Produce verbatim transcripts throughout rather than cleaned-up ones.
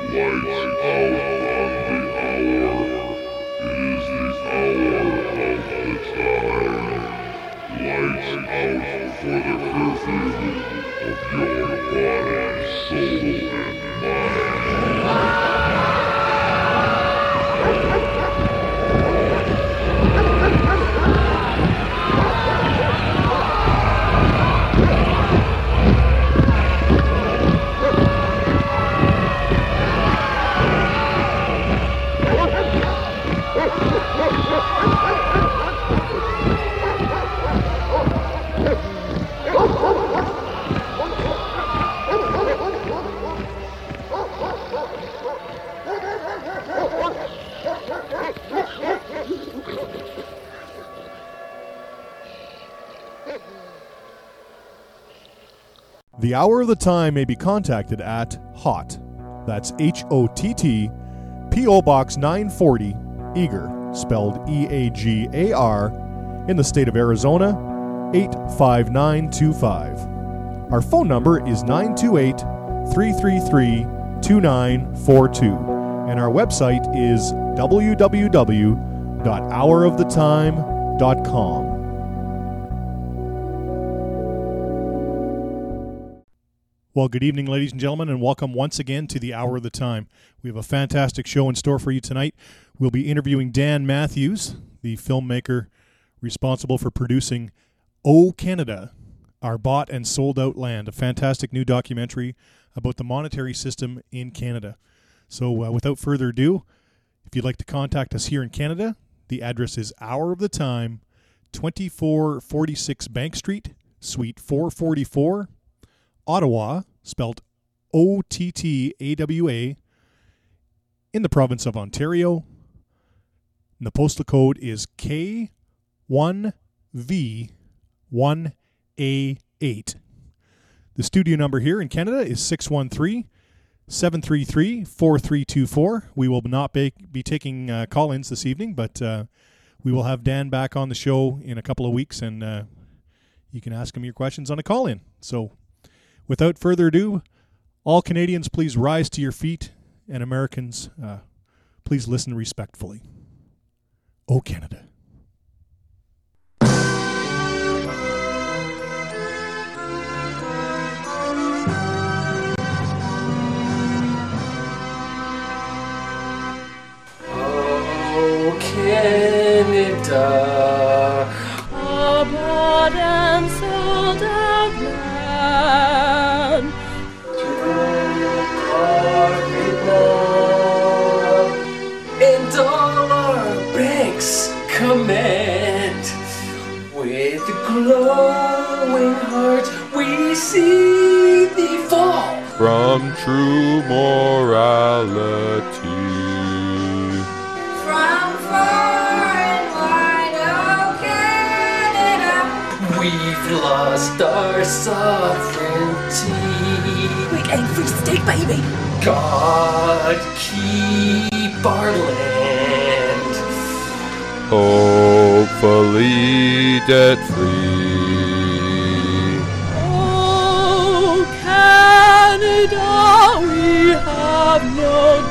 The Hour of the Time may be contacted at HOTT, that's H O T T, P O Box nine forty, Eagar, spelled E A G A R, in the state of Arizona, eight five nine two five. Our phone number is nine two eight, three three three, two nine four two, and our website is w w w dot hour of the time dot com. Well, good evening, ladies and gentlemen, and welcome once again to the Hour of the Time. We have a fantastic show in store for you tonight. We'll be interviewing Dan Matthews, the filmmaker responsible for producing O Canada, Our Bought and Sold Out Land, a fantastic new documentary about the monetary system in Canada. So uh, without further ado, if you'd like to contact us here in Canada, the address is Hour of the Time, twenty-four forty-six Bank Street, Suite four forty-four, Ottawa, spelled O T T A W A, in the province of Ontario. And the postal code is K one V one A eight. The studio number here in Canada is six one three, seven three three, four three two four. We will not be, be taking uh, call-ins this evening, but uh, we will have Dan back on the show in a couple of weeks, and uh, you can ask him your questions on a call-in. So, without further ado, all Canadians, please rise to your feet, and Americans, uh, please listen respectfully. O Canada. O Canada, a bought and sold out land. And all our banks command. With glowing hearts we see thee fall from true morality. From far and wide, O Canada, we've lost our sovereignty. we ain't free steak, baby. God keep our land. Hopefully debt-free. Oh, Canada, we have no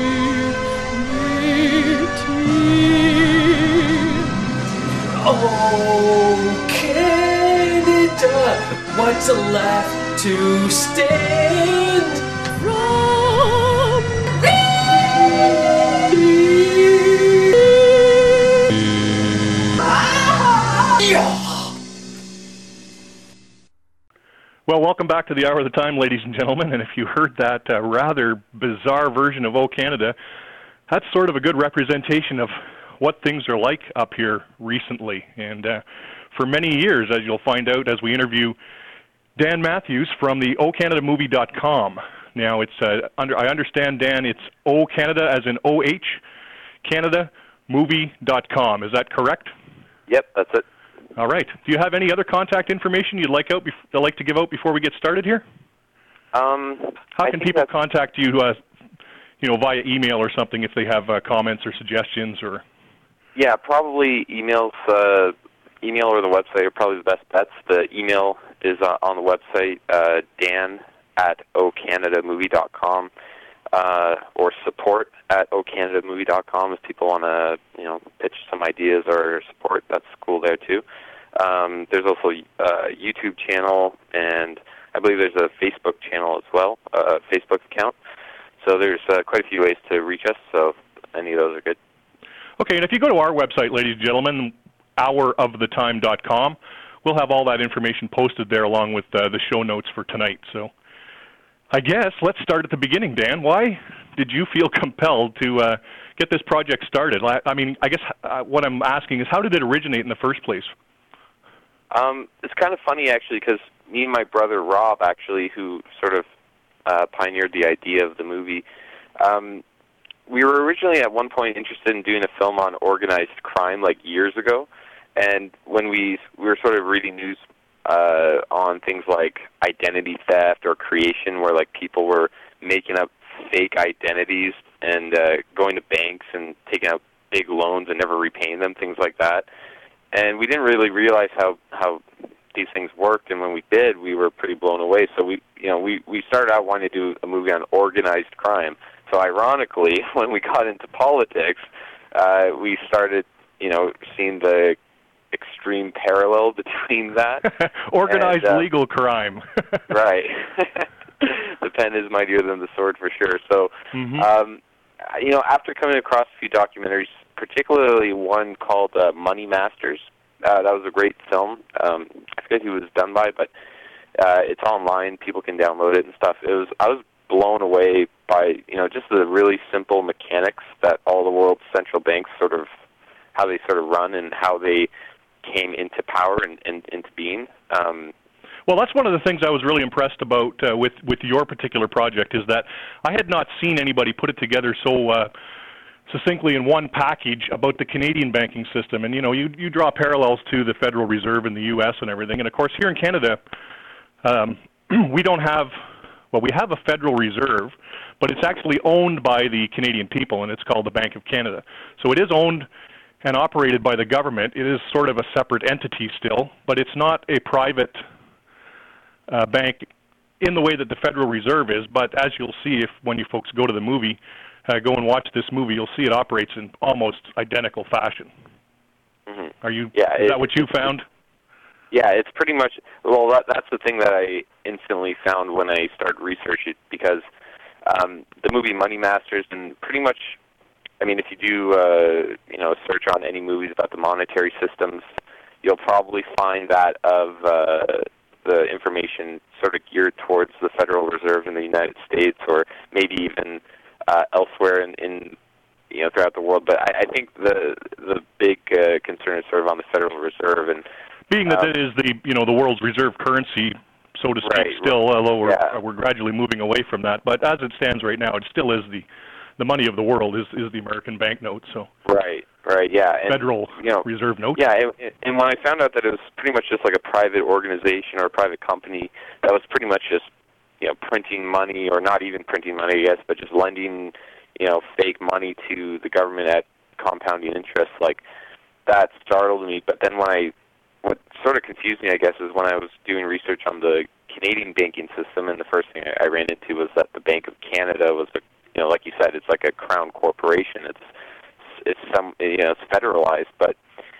dignity. Oh, Canada, what's left to stand from Well, welcome back to the Hour of the Time, ladies and gentlemen. And if you heard that uh, rather bizarre version of O Canada, that's sort of a good representation of what things are like up here recently. And uh, for many years, as you'll find out as we interview Dan Matthews from the O Canada Movie dot com. Now, it's uh, under I understand, Dan, it's O Canada as in O H, Canada Movie dot com. Is that correct? Yep, that's it. All right. Do you have any other contact information you'd like out bef- like to give out before we get started here? Um, How I can think people that's- contact you, uh, you know, via email or something if they have uh, comments or suggestions or? Yeah, probably emails. Uh, email or the website are probably the best bets. The email is uh, on the website, uh, Dan at O Canada Movie dot com. uh, or support at o canada movie dot com if people want to, you know, pitch some ideas or support. That's cool there too. Um, there's also a YouTube channel, and I believe there's a Facebook channel as well, a Facebook account. So there's uh, quite a few ways to reach us, so any of those are good. Okay, and if you go to our website, ladies and gentlemen, hour of the time dot com, we'll have all that information posted there along with uh, the show notes for tonight. So I guess let's start at the beginning, Dan. Why did you feel compelled to uh, get this project started? I mean, I guess uh, what I'm asking is, how did it originate in the first place? Um, it's kind of funny, actually, because me and my brother Rob, actually, who sort of uh, pioneered the idea of the movie, um, we were originally at one point interested in doing a film on organized crime, like years ago. And when we we were sort of reading news uh, on things like identity theft or creation, where like people were making up fake identities and uh, going to banks and taking out big loans and never repaying them, things like that. And we didn't really realize how how these things worked. And when we did, we were pretty blown away. So we you know we we started out wanting to do a movie on organized crime. So ironically, when we got into politics, uh, we started you know seeing the extreme parallel between that. Organized and, uh, legal crime. Right. The pen is mightier than the sword for sure. So, mm-hmm. um, you know, after coming across a few documentaries, particularly one called uh, Money Masters, uh, that was a great film. Um, I forget who it was done by, but uh, it's online. People can download it and stuff. It was I was blown away by, you know, just the really simple mechanics that all the world's central banks sort of, how they sort of run and how they came into power and, and into being. Um, well, that's one of the things I was really impressed about uh, with, with your particular project, is that I had not seen anybody put it together so uh, succinctly in one package about the Canadian banking system. And, you know, you, you draw parallels to the Federal Reserve in the U S and everything. And, of course, here in Canada, um, we don't have, well, we have a Federal Reserve, but it's actually owned by the Canadian people, and it's called the Bank of Canada. So it is owned and operated by the government. It is sort of a separate entity still, but it's not a private uh, bank in the way that the Federal Reserve is. But as you'll see, if when you folks go to the movie, uh, go and watch this movie, you'll see it operates in almost identical fashion. Mm-hmm. Are you? Yeah, is it, that what you found? Yeah, it's pretty much. Well, that, that's the thing that I instantly found when I started researching it, because um, the movie Money Masters, and pretty much, I mean, if you do, uh, you know, search on any movies about the monetary systems, you'll probably find that of uh, the information sort of geared towards the Federal Reserve in the United States, or maybe even uh, elsewhere in, in, you know, throughout the world. But I, I think the the big uh, concern is sort of on the Federal Reserve, and being that um, it is the you know the world's reserve currency, so to speak, right, still, although we're yeah. we're gradually moving away from that. But as it stands right now, it still is the the money of the world is, is the American banknote. So right, right, yeah, and, Federal you know, Reserve note. Yeah, and, and when I found out that it was pretty much just like a private organization or a private company that was pretty much just, you know, printing money, or not even printing money, I guess, but just lending, you know, fake money to the government at compounding interest, like, that startled me. But then when I, what sort of confused me, I guess, is when I was doing research on the Canadian banking system, and the first thing I ran into was that the Bank of Canada was a, you know, like you said, it's like a crown corporation. It's it's some you know it's federalized, but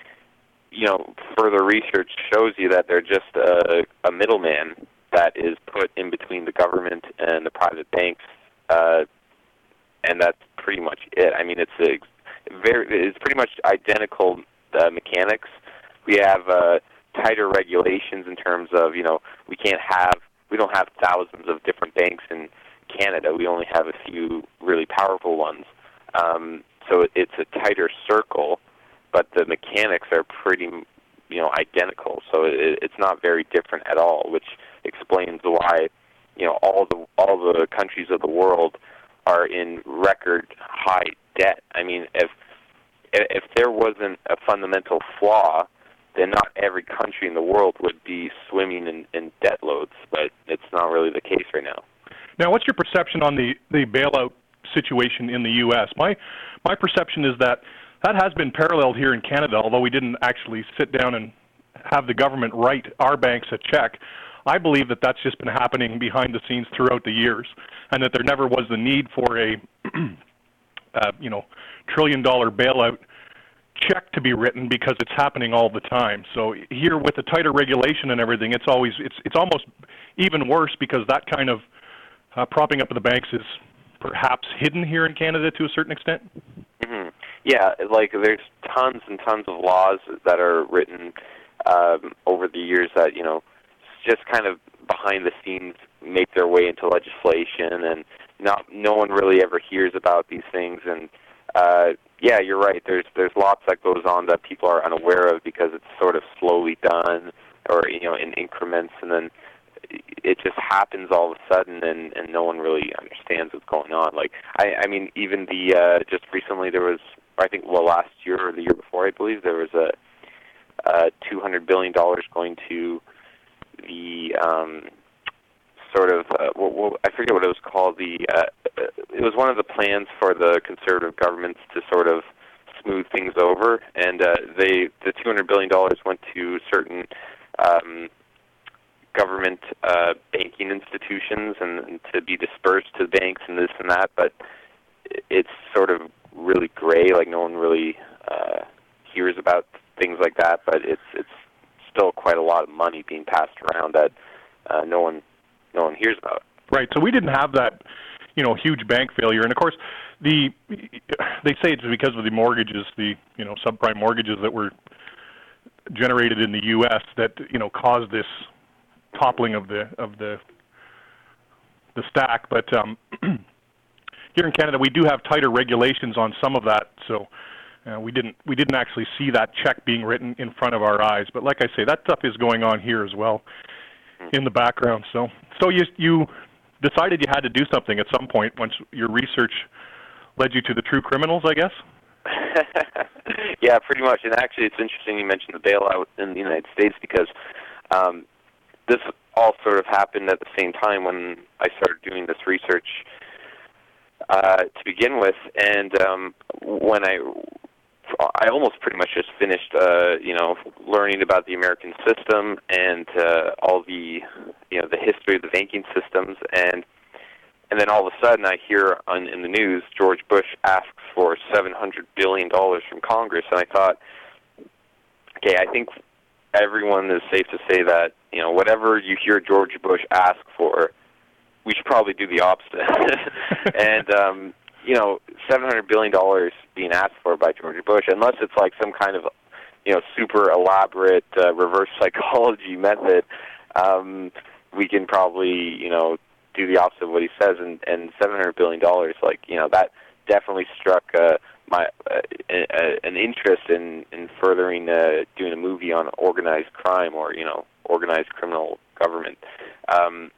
you know further research shows you that they're just a, a middleman that is put in between the government and the private banks, uh, and that's pretty much it. I mean, it's a very it's pretty much identical uh, mechanics. We have uh, tighter regulations in terms of you know we can't have we don't have thousands of different banks in Canada. We only have a few really powerful ones. Um, so it's a tighter circle, but the mechanics are pretty, you know, identical. So it, it's not very different at all, which explains why, you know, all the all the countries of the world are in record high debt. I mean, if if there wasn't a fundamental flaw, then not every country in the world would be swimming in, in debt loads. But it's not really the case right now. Now, what's your perception on the, the bailout situation in the U S? My my perception is that that has been paralleled here in Canada, although we didn't actually sit down and have the government write our banks a check. I believe that that's just been happening behind the scenes throughout the years, and that there never was the need for a, uh, you know, trillion-dollar bailout check to be written because it's happening all the time. So here, with the tighter regulation and everything, it's always it's it's almost even worse because that kind of uh, propping up of the banks is perhaps hidden here in Canada to a certain extent. Mm-hmm. Yeah, like there's tons and tons of laws that are written um, over the years that, you know, just kind of behind the scenes make their way into legislation, and not no one really ever hears about these things. And uh, yeah, you're right. There's there's lots that goes on that people are unaware of because it's sort of slowly done, or you know, in increments, and then it just happens all of a sudden, and, and no one really understands what's going on. Like I, I mean, even the uh, just recently there was, I think, well, last year or the year before, I believe, there was a, a two hundred billion dollars going to the um, sort of, uh, well, well, I forget what it was called. The uh, it was one of the plans for the Conservative governments to sort of smooth things over, and uh, they the two hundred billion dollars went to certain um, government uh, banking institutions and, and to be dispersed to banks and this and that, but it's sort of really gray. Like no one really uh, hears about things like that, but it's it's still quite a lot of money being passed around that uh, no one no one hears about. Right. So we didn't have that, you know, huge bank failure, and of course, the they say it's because of the mortgages, the you know subprime mortgages that were generated in the U S that you know caused this toppling of the of the the stack. But um, here in Canada, we do have tighter regulations on some of that, so uh, we didn't we didn't actually see that check being written in front of our eyes. But like I say, that stuff is going on here as well in the background. So so you you decided you had to do something at some point once your research led you to the true criminals, I guess? Yeah, pretty much. And actually, it's interesting you mentioned the bailout in the United States because um, this all sort of happened at the same time when I started doing this research uh, to begin with. And um, when I, I almost pretty much just finished, uh, you know, learning about the American system and uh, all the, you know, the history of the banking systems, and and then all of a sudden I hear on in the news George Bush asks for seven hundred billion dollars from Congress, and I thought, okay, I think everyone is safe to say that, you know, whatever you hear George Bush ask for, we should probably do the opposite. And, um, you know, seven hundred billion dollars being asked for by George Bush, unless it's like some kind of, you know, super elaborate uh, reverse psychology method, um, we can probably, you know, do the opposite of what he says. And, and seven hundred billion dollars, like, you know, that definitely struck uh, my uh, a, an interest in in furthering uh, doing a movie on organized crime or you know organized criminal government, um,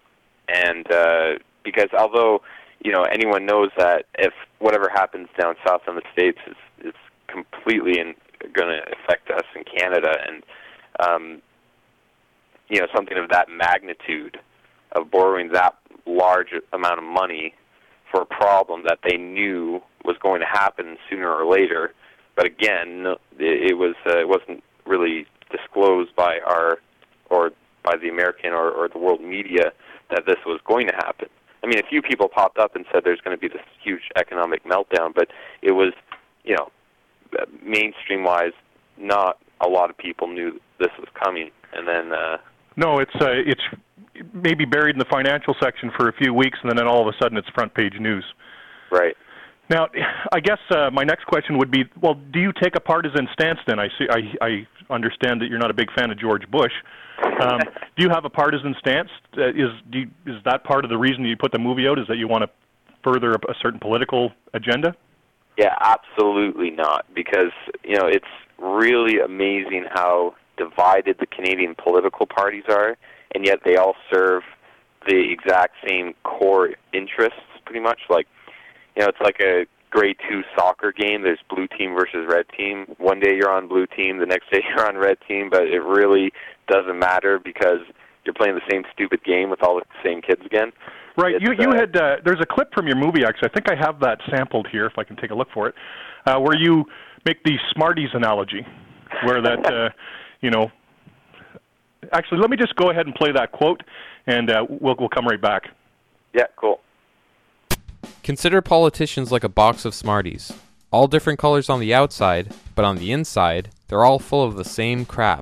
and uh, because although you know anyone knows that if whatever happens down south in the States is is completely going to affect us in Canada, and um, you know something of that magnitude of borrowing that large amount of money for a problem that they knew was going to happen sooner or later, but again, it, it was uh, it wasn't really disclosed by our or by the American or, or the world media that this was going to happen. I mean, a few people popped up and said there's going to be this huge economic meltdown, but it was, you know, mainstream-wise, not a lot of people knew this was coming, and then. Uh, no, it's uh, it's. maybe buried in the financial section for a few weeks, and then all of a sudden it's front page news. Right. Now, I guess uh, my next question would be, well, do you take a partisan stance then? I see. I, I understand that you're not a big fan of George Bush. Um, do you have a partisan stance? Uh, is do you, is that part of the reason you put the movie out, is that you want to further a, a certain political agenda? Yeah, absolutely not, because, you know, it's really amazing how divided the Canadian political parties are, and yet they all serve the exact same core interests, pretty much. Like, you know, it's like a grade two soccer game. There's blue team versus red team. One day you're on blue team, the next day you're on red team, but it really doesn't matter because you're playing the same stupid game with all the same kids again. Right. It's, you you uh, had uh, there's a clip from your movie, actually. I think I have that sampled here, if I can take a look for it, uh, where you make the Smarties analogy, where that uh, you know. actually, let me just go ahead and play that quote, and uh, we'll we'll come right back. Yeah, cool. Consider politicians like a box of Smarties. All different colors on the outside, but on the inside, they're all full of the same crap.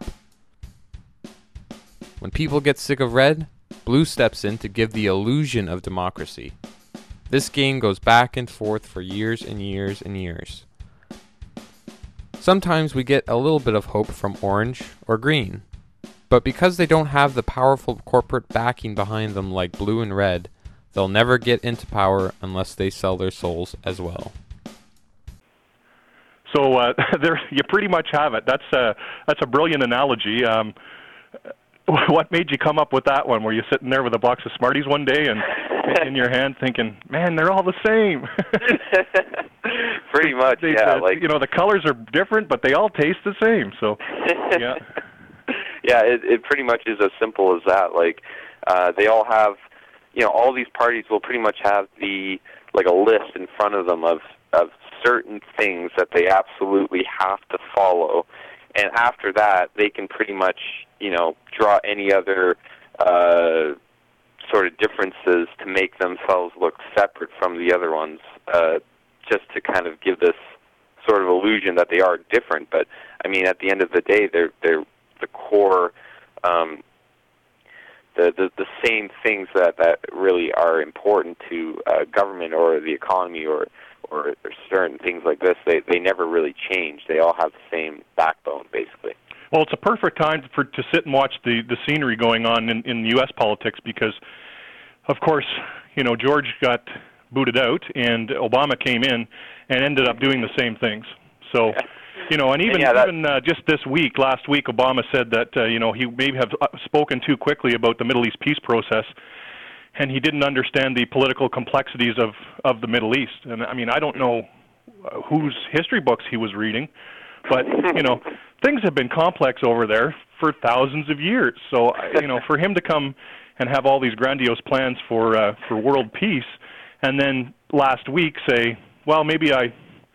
When people get sick of red, blue steps in to give the illusion of democracy. This game goes back and forth for years and years and years. Sometimes we get a little bit of hope from orange or green, but because they don't have the powerful corporate backing behind them like blue and red, they'll never get into power unless they sell their souls as well. So uh, there, you pretty much have it. That's a that's a brilliant analogy. Um, what made you come up with that one? Were you sitting there with a box of Smarties one day and in your hand, thinking, "Man, they're all the same"? Pretty much, they, yeah. Uh, like you know, the colors are different, but they all taste the same. So, yeah, yeah. It, it pretty much is as simple as that. Like uh, they all have, you know, all these parties will pretty much have the like a list in front of them of of certain things that they absolutely have to follow, and after that, they can pretty much, you know, draw any other uh, sort of differences to make themselves look separate from the other ones, uh, just to kind of give this sort of illusion that they are different. But I mean, at the end of the day, they're they're the core, um, the, the the same things that that really are important to uh, government or the economy or. Or, or certain things like this, they they never really change. They all have the same backbone, basically. Well, it's a perfect time for to sit and watch the, the scenery going on in, in U S politics because, of course, you know, George got booted out and Obama came in and ended up doing the same things. So, you know, and even yeah, that, even uh, just this week, last week, Obama said that uh, you know he may have spoken too quickly about the Middle East peace process. And he didn't understand the political complexities of, of the Middle East. And I mean, I don't know whose history books he was reading, but, you know, things have been complex over there for thousands of years. So, you know, for him to come and have all these grandiose plans for uh, for world peace, and then last week say, well, maybe I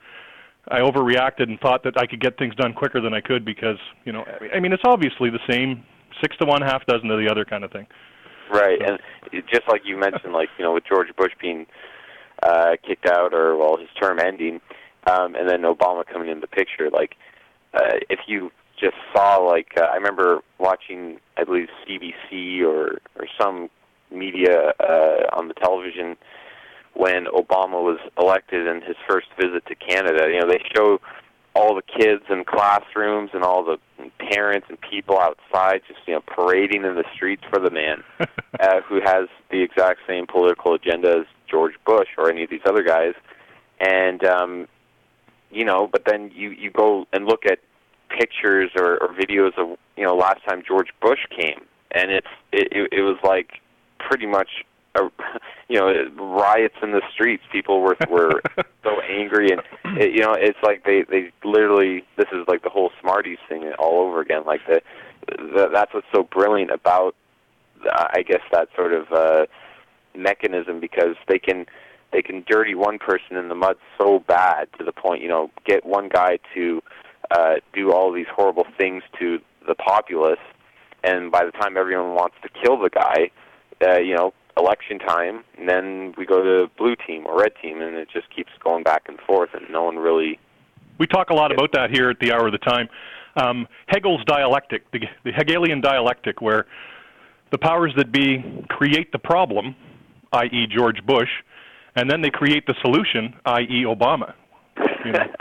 I overreacted and thought that I could get things done quicker than I could because, you know, I mean, it's obviously the same six to one, half dozen to the other kind of thing. Right, and just like you mentioned, like, you know, with George Bush being uh, kicked out or, well, his term ending, um, and then Obama coming in the picture, like, uh, if you just saw, like, uh, I remember watching, I believe, C B C or, or some media uh, on the television when Obama was elected in his first visit to Canada. You know, they show all the kids in classrooms and all the parents and people outside just, you know, parading in the streets for the man uh, who has the exact same political agenda as George Bush or any of these other guys. And, um, you know, but then you, you go and look at pictures or, or videos of, you know, last time George Bush came, and it's it, it, it was like pretty much a, you know, riots in the streets. People were were so angry, and it, you know, it's like they they literally, this is like the whole Smarties thing all over again. Like the, the that's what's so brilliant about, uh, I guess, that sort of uh, mechanism, because they can they can dirty one person in the mud so bad to the point, you know, get one guy to uh, do all these horrible things to the populace, and by the time everyone wants to kill the guy, uh, you know, election time, and then we go to blue team or red team, and it just keeps going back and forth, and no one really... We talk a lot about that here at the Hour of the Time. Um, Hegel's dialectic, the, the Hegelian dialectic, where the powers that be create the problem, that is. George Bush, and then they create the solution, that is. Obama. You know?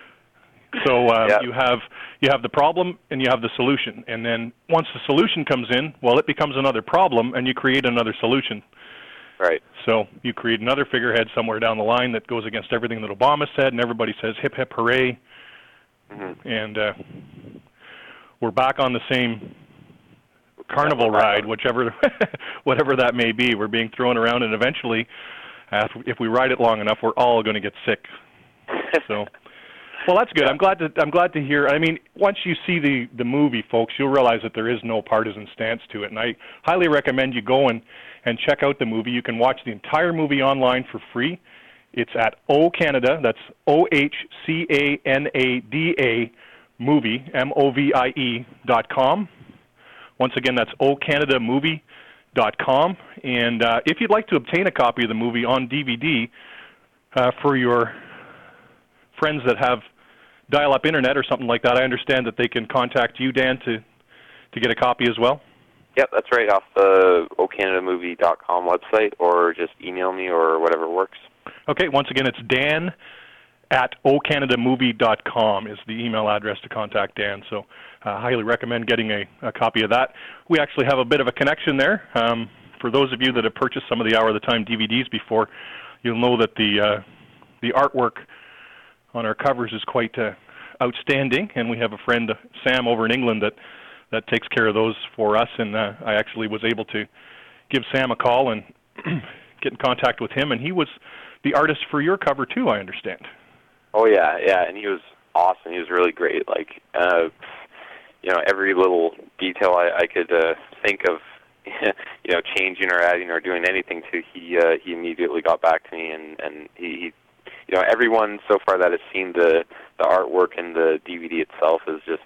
So uh, yeah. you have you have the problem and you have the solution, and then once the solution comes in, well, it becomes another problem, and you create another solution. Right. So you create another figurehead somewhere down the line that goes against everything that Obama said, and everybody says hip hip hooray, mm-hmm. and uh, we're back on the same carnival ride, whichever whatever that may be. We're being thrown around, and eventually, uh, if we ride it long enough, we're all going to get sick. So. Well, that's good. I'm glad to I'm glad to hear. I mean, once you see the, the movie, folks, you'll realize that there is no partisan stance to it. And I highly recommend you go and, and check out the movie. You can watch the entire movie online for free. It's at O Canada. That's O H C A N A D A movie, M O V I E dot com. Once again, that's o canada movie dot com. And uh, if you'd like to obtain a copy of the movie on D V D uh, for your friends that have dial-up internet or something like that, I understand that they can contact you, Dan, to, to get a copy as well? Yep, that's right, off the o canada movie dot com website, or just email me or whatever works. Okay, once again, it's Dan at o canada movie dot com is the email address to contact Dan. So I uh, highly recommend getting a, a copy of that. We actually have a bit of a connection there. Um, for those of you that have purchased some of the Hour of the Time D V Ds before, you'll know that the uh, the artwork on our covers is quite uh, outstanding, and we have a friend, uh, Sam, over in England that, that takes care of those for us, and uh, I actually was able to give Sam a call and get in contact with him, and he was the artist for your cover too, I understand. Oh yeah, yeah, and he was awesome. He was really great. Like, uh, you know, every little detail I, I could uh, think of, you know, changing or adding or doing anything to, he uh, he immediately got back to me, and and he, he, you know, everyone so far that has seen the the artwork and the D V D itself is just,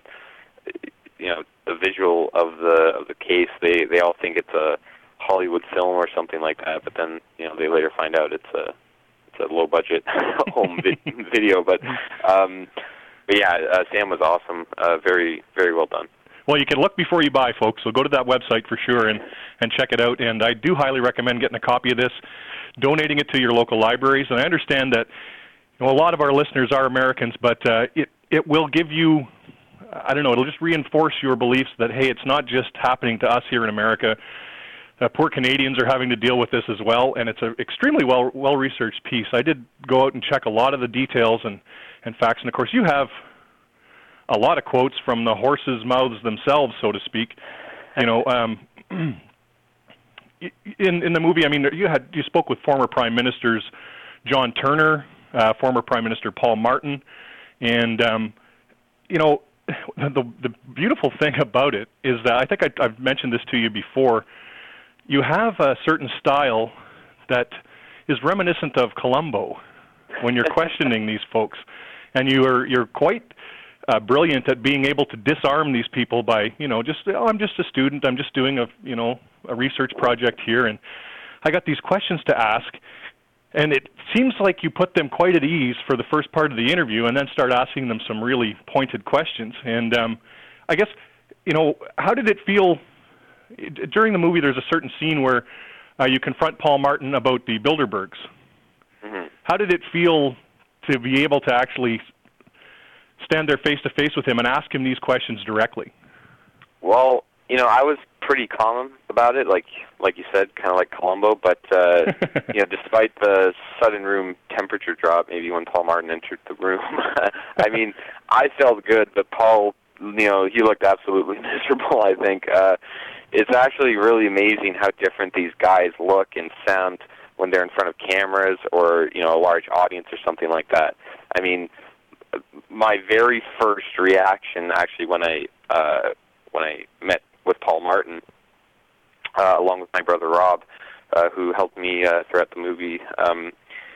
you know, the visual of the of the case. They they all think it's a Hollywood film or something like that, but then, you know, they later find out it's a it's a low budget home vi- video. But um, but yeah, uh, Sam was awesome. Uh, very very well done. Well, you can look before you buy, folks, so go to that website for sure and, and check it out. And I do highly recommend getting a copy of this, donating it to your local libraries. And I understand that, you know, a lot of our listeners are Americans, but uh, it, it will give you, I don't know, it'll just reinforce your beliefs that, hey, it's not just happening to us here in America. Uh, poor Canadians are having to deal with this as well, and it's an extremely well, well-researched piece. I did go out and check a lot of the details and, and facts, and of course you have a lot of quotes from the horses' mouths themselves, so to speak. You know, um, in in the movie, I mean, you had you spoke with former Prime Ministers John Turner, uh, former Prime Minister Paul Martin, and um, you know, the the beautiful thing about it is that I think I, I've mentioned this to you before. You have a certain style that is reminiscent of Columbo when you're questioning these folks, and you are you're quite Uh, brilliant at being able to disarm these people by, you know, just, oh, I'm just a student, I'm just doing a, you know, a research project here, and I got these questions to ask, and it seems like you put them quite at ease for the first part of the interview and then start asking them some really pointed questions. And um, I guess, you know, how did it feel, during the movie there's a certain scene where uh, you confront Paul Martin about the Bilderbergs. Mm-hmm. How did it feel to be able to actually stand there face-to-face with him and ask him these questions directly? Well, you know, I was pretty calm about it, like like you said, kind of like Columbo, but, uh, you know, despite the sudden room temperature drop, maybe when Paul Martin entered the room, I mean, I felt good, but Paul, you know, he looked absolutely miserable, I think. Uh, it's actually really amazing how different these guys look and sound when they're in front of cameras or, you know, a large audience or something like that. I mean, my very first reaction, actually, when I uh, when I met with Paul Martin, uh, along with my brother Rob, uh, who helped me uh, throughout the movie, um,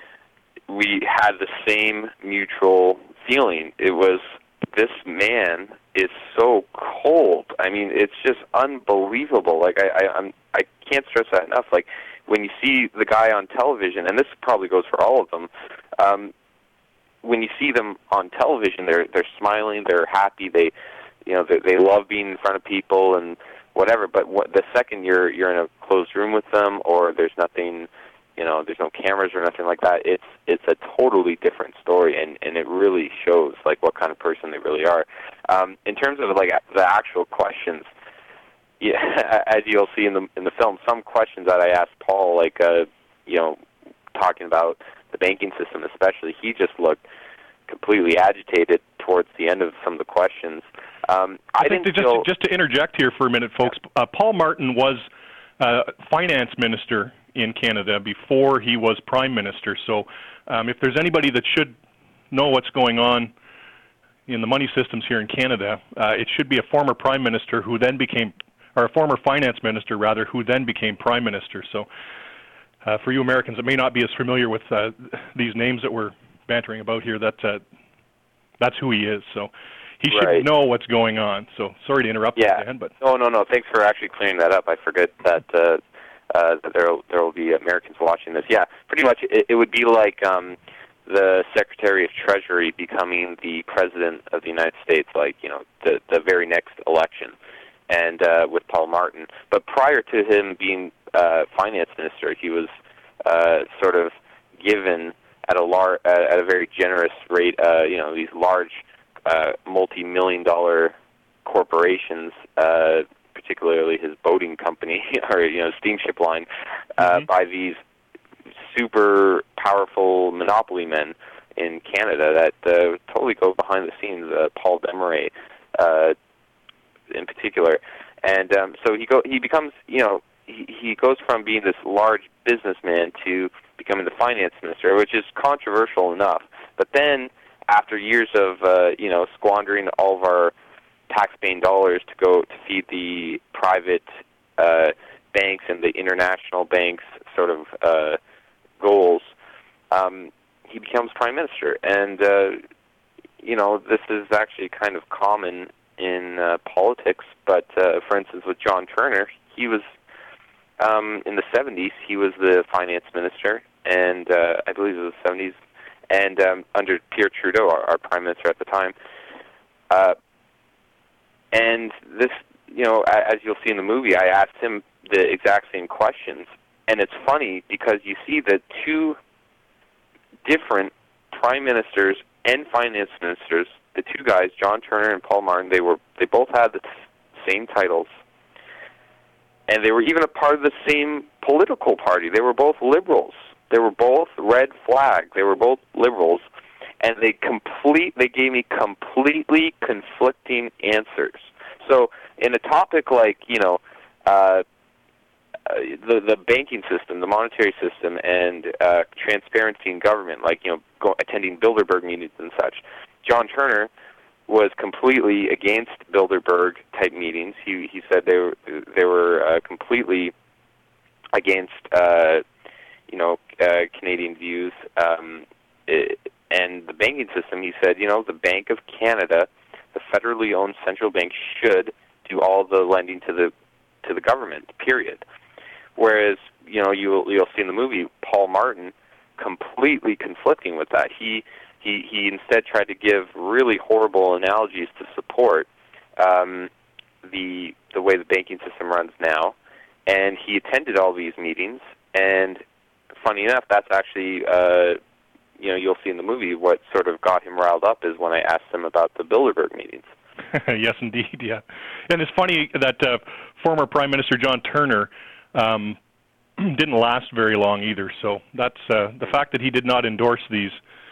we had the same mutual feeling. It was, this man is so cold. I mean, it's just unbelievable. Like I, I, I'm, I can't stress that enough. Like when you see the guy on television, and this probably goes for all of them. Um, When you see them on television, they're they're smiling, they're happy, they, you know, they, they love being in front of people and whatever. But what, the second you're you're in a closed room with them, or there's nothing, you know, there's no cameras or nothing like that, it's it's a totally different story, and, and it really shows like what kind of person they really are. Um, in terms of like the actual questions, yeah, as you'll see in the in the film, some questions that I asked Paul, like uh, you know, talking about the banking system especially, he just looked completely agitated towards the end of some of the questions. Um, I, I didn't think to, feel... just, just to interject here for a minute, folks, uh, Paul Martin was uh, finance minister in Canada before he was prime minister. So um, if there's anybody that should know what's going on in the money systems here in Canada, uh, it should be a former prime minister who then became, or a former finance minister rather, who then became prime minister. So Uh, for you Americans that may not be as familiar with uh, these names that we're bantering about here, that uh, that's who he is. So he should Right. know what's going on. So sorry to interrupt Yeah. you, Dan, but No, no, no. Thanks for actually clearing that up. I forget that uh, uh, that there there will be Americans watching this. Yeah, pretty much it, it would be like um, the Secretary of Treasury becoming the President of the United States, like, you know, the the very next election, and uh, with Paul Martin. But prior to him being uh, Finance Minister, he was uh, sort of given at a lar- uh, at a very generous rate, uh, you know, these large uh, multi-million dollar corporations, uh, particularly his boating company or, you know, steamship line, uh, Mm-hmm. by these super powerful monopoly men in Canada that uh, totally go behind the scenes. Uh, Paul Desmarais, uh, in particular, and um, so he go he becomes, you know, he, he goes from being this large businessman to becoming the finance minister, which is controversial enough. But then, after years of uh, you know, squandering all of our tax-paying dollars to go to feed the private uh, banks and the international banks' sort of uh, goals, um, he becomes prime minister. And uh, you know, this is actually kind of common in uh, politics. But uh, for instance, with John Turner, he was um, in the seventies. He was the finance minister, and uh, I believe it was the seventies. And um, under Pierre Trudeau, our, our prime minister at the time. Uh, and this, you know, as you'll see in the movie, I asked him the exact same questions. And it's funny because you see that two different prime ministers and finance ministers, the two guys, John Turner and Paul Martin, they were they both had the same titles. And they were even a part of the same political party. They were both liberals. They were both red flag. They were both liberals, and they complete. They gave me completely conflicting answers. So, in a topic like, you know, uh, uh, the the banking system, the monetary system, and uh, transparency in government, like, you know, go, attending Bilderberg meetings and such, John Turner was completely against Bilderberg type meetings. He he said they were they were uh, completely against. Uh, you know, uh, Canadian views, um, it, and the banking system, he said, you know, the Bank of Canada, the federally owned central bank, should do all the lending to the to the government, period. Whereas, you know, you'll, you'll see in the movie, Paul Martin completely conflicting with that. He, he, he instead tried to give really horrible analogies to support um, the, the way the banking system runs now, and he attended all these meetings, and funny enough, that's actually, uh, you know, you'll see in the movie what sort of got him riled up is when I asked him about the Bilderberg meetings. Yes, indeed, yeah. And it's funny that uh, former Prime Minister John Turner um, didn't last very long either. So that's uh, the fact that he did not endorse these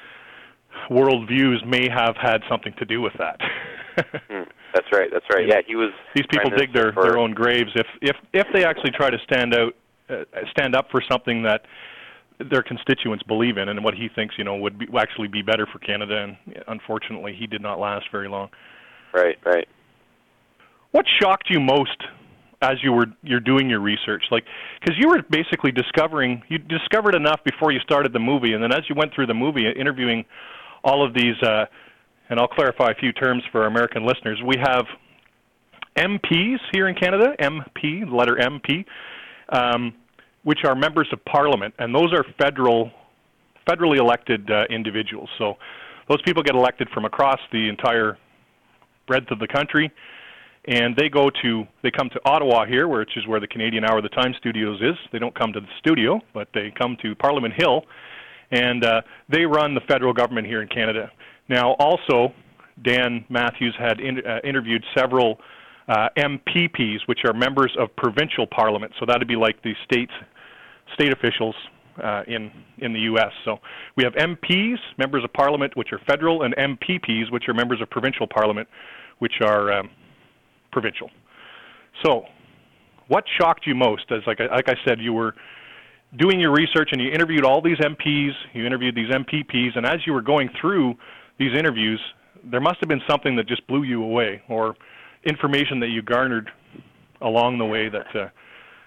worldviews may have had something to do with that. mm, that's right. That's right. Yeah, he was. These people dig their, for... their own graves if if if they actually try to stand out, uh, stand up for something that their constituents believe in, and what he thinks, you know, would be, actually be better for Canada. And unfortunately, he did not last very long. Right, right. What shocked you most as you were you're doing your research? Like, because you were basically discovering, you discovered enough before you started the movie, and then as you went through the movie, interviewing all of these, uh, and I'll clarify a few terms for our American listeners. We have M Ps here in Canada, M P, the letter M P, um, which are members of Parliament, and those are federal, federally elected uh, individuals. So those people get elected from across the entire breadth of the country, and they go to, they come to Ottawa here, which is where the Canadian Hour of the Time studios is. They don't come to the studio, but they come to Parliament Hill, and uh, they run the federal government here in Canada. Now, also, Dan Matthews had in, uh, interviewed several uh, M P Ps, which are members of provincial parliament. So that would be like the states, state officials uh, in in the U S. So we have M Ps, members of parliament, which are federal, and M P Ps, which are members of provincial parliament, which are um, provincial. So, what shocked you most? As like I, like I said, you were doing your research and you interviewed all these M Ps, you interviewed these M P Ps, and as you were going through these interviews, there must have been something that just blew you away, or information that you garnered along the way that. Uh,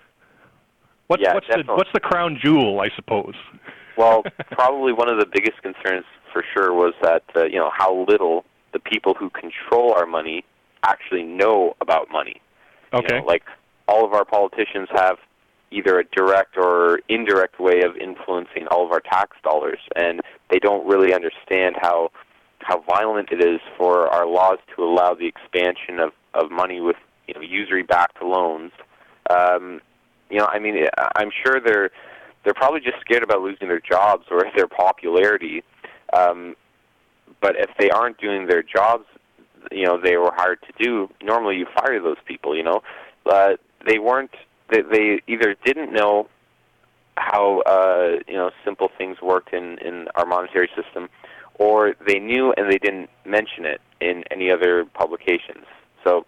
what, yeah, what's the what's the crown jewel, I suppose? Well, probably one of the biggest concerns for sure was that uh, you know, how little the people who control our money actually know about money. Okay. You know, like all of our politicians have either a direct or indirect way of influencing all of our tax dollars, and they don't really understand how how violent it is for our laws to allow the expansion of, of money with, you know, usury-backed loans. Um, you know, I mean, I'm sure they're they're probably just scared about losing their jobs or their popularity. Um, but if they aren't doing their jobs, you know, they were hired to do, normally you fire those people. You know, uh, they weren't. They, they either didn't know how uh, you know simple things worked in in our monetary system, or they knew and they didn't mention it in any other publications. So,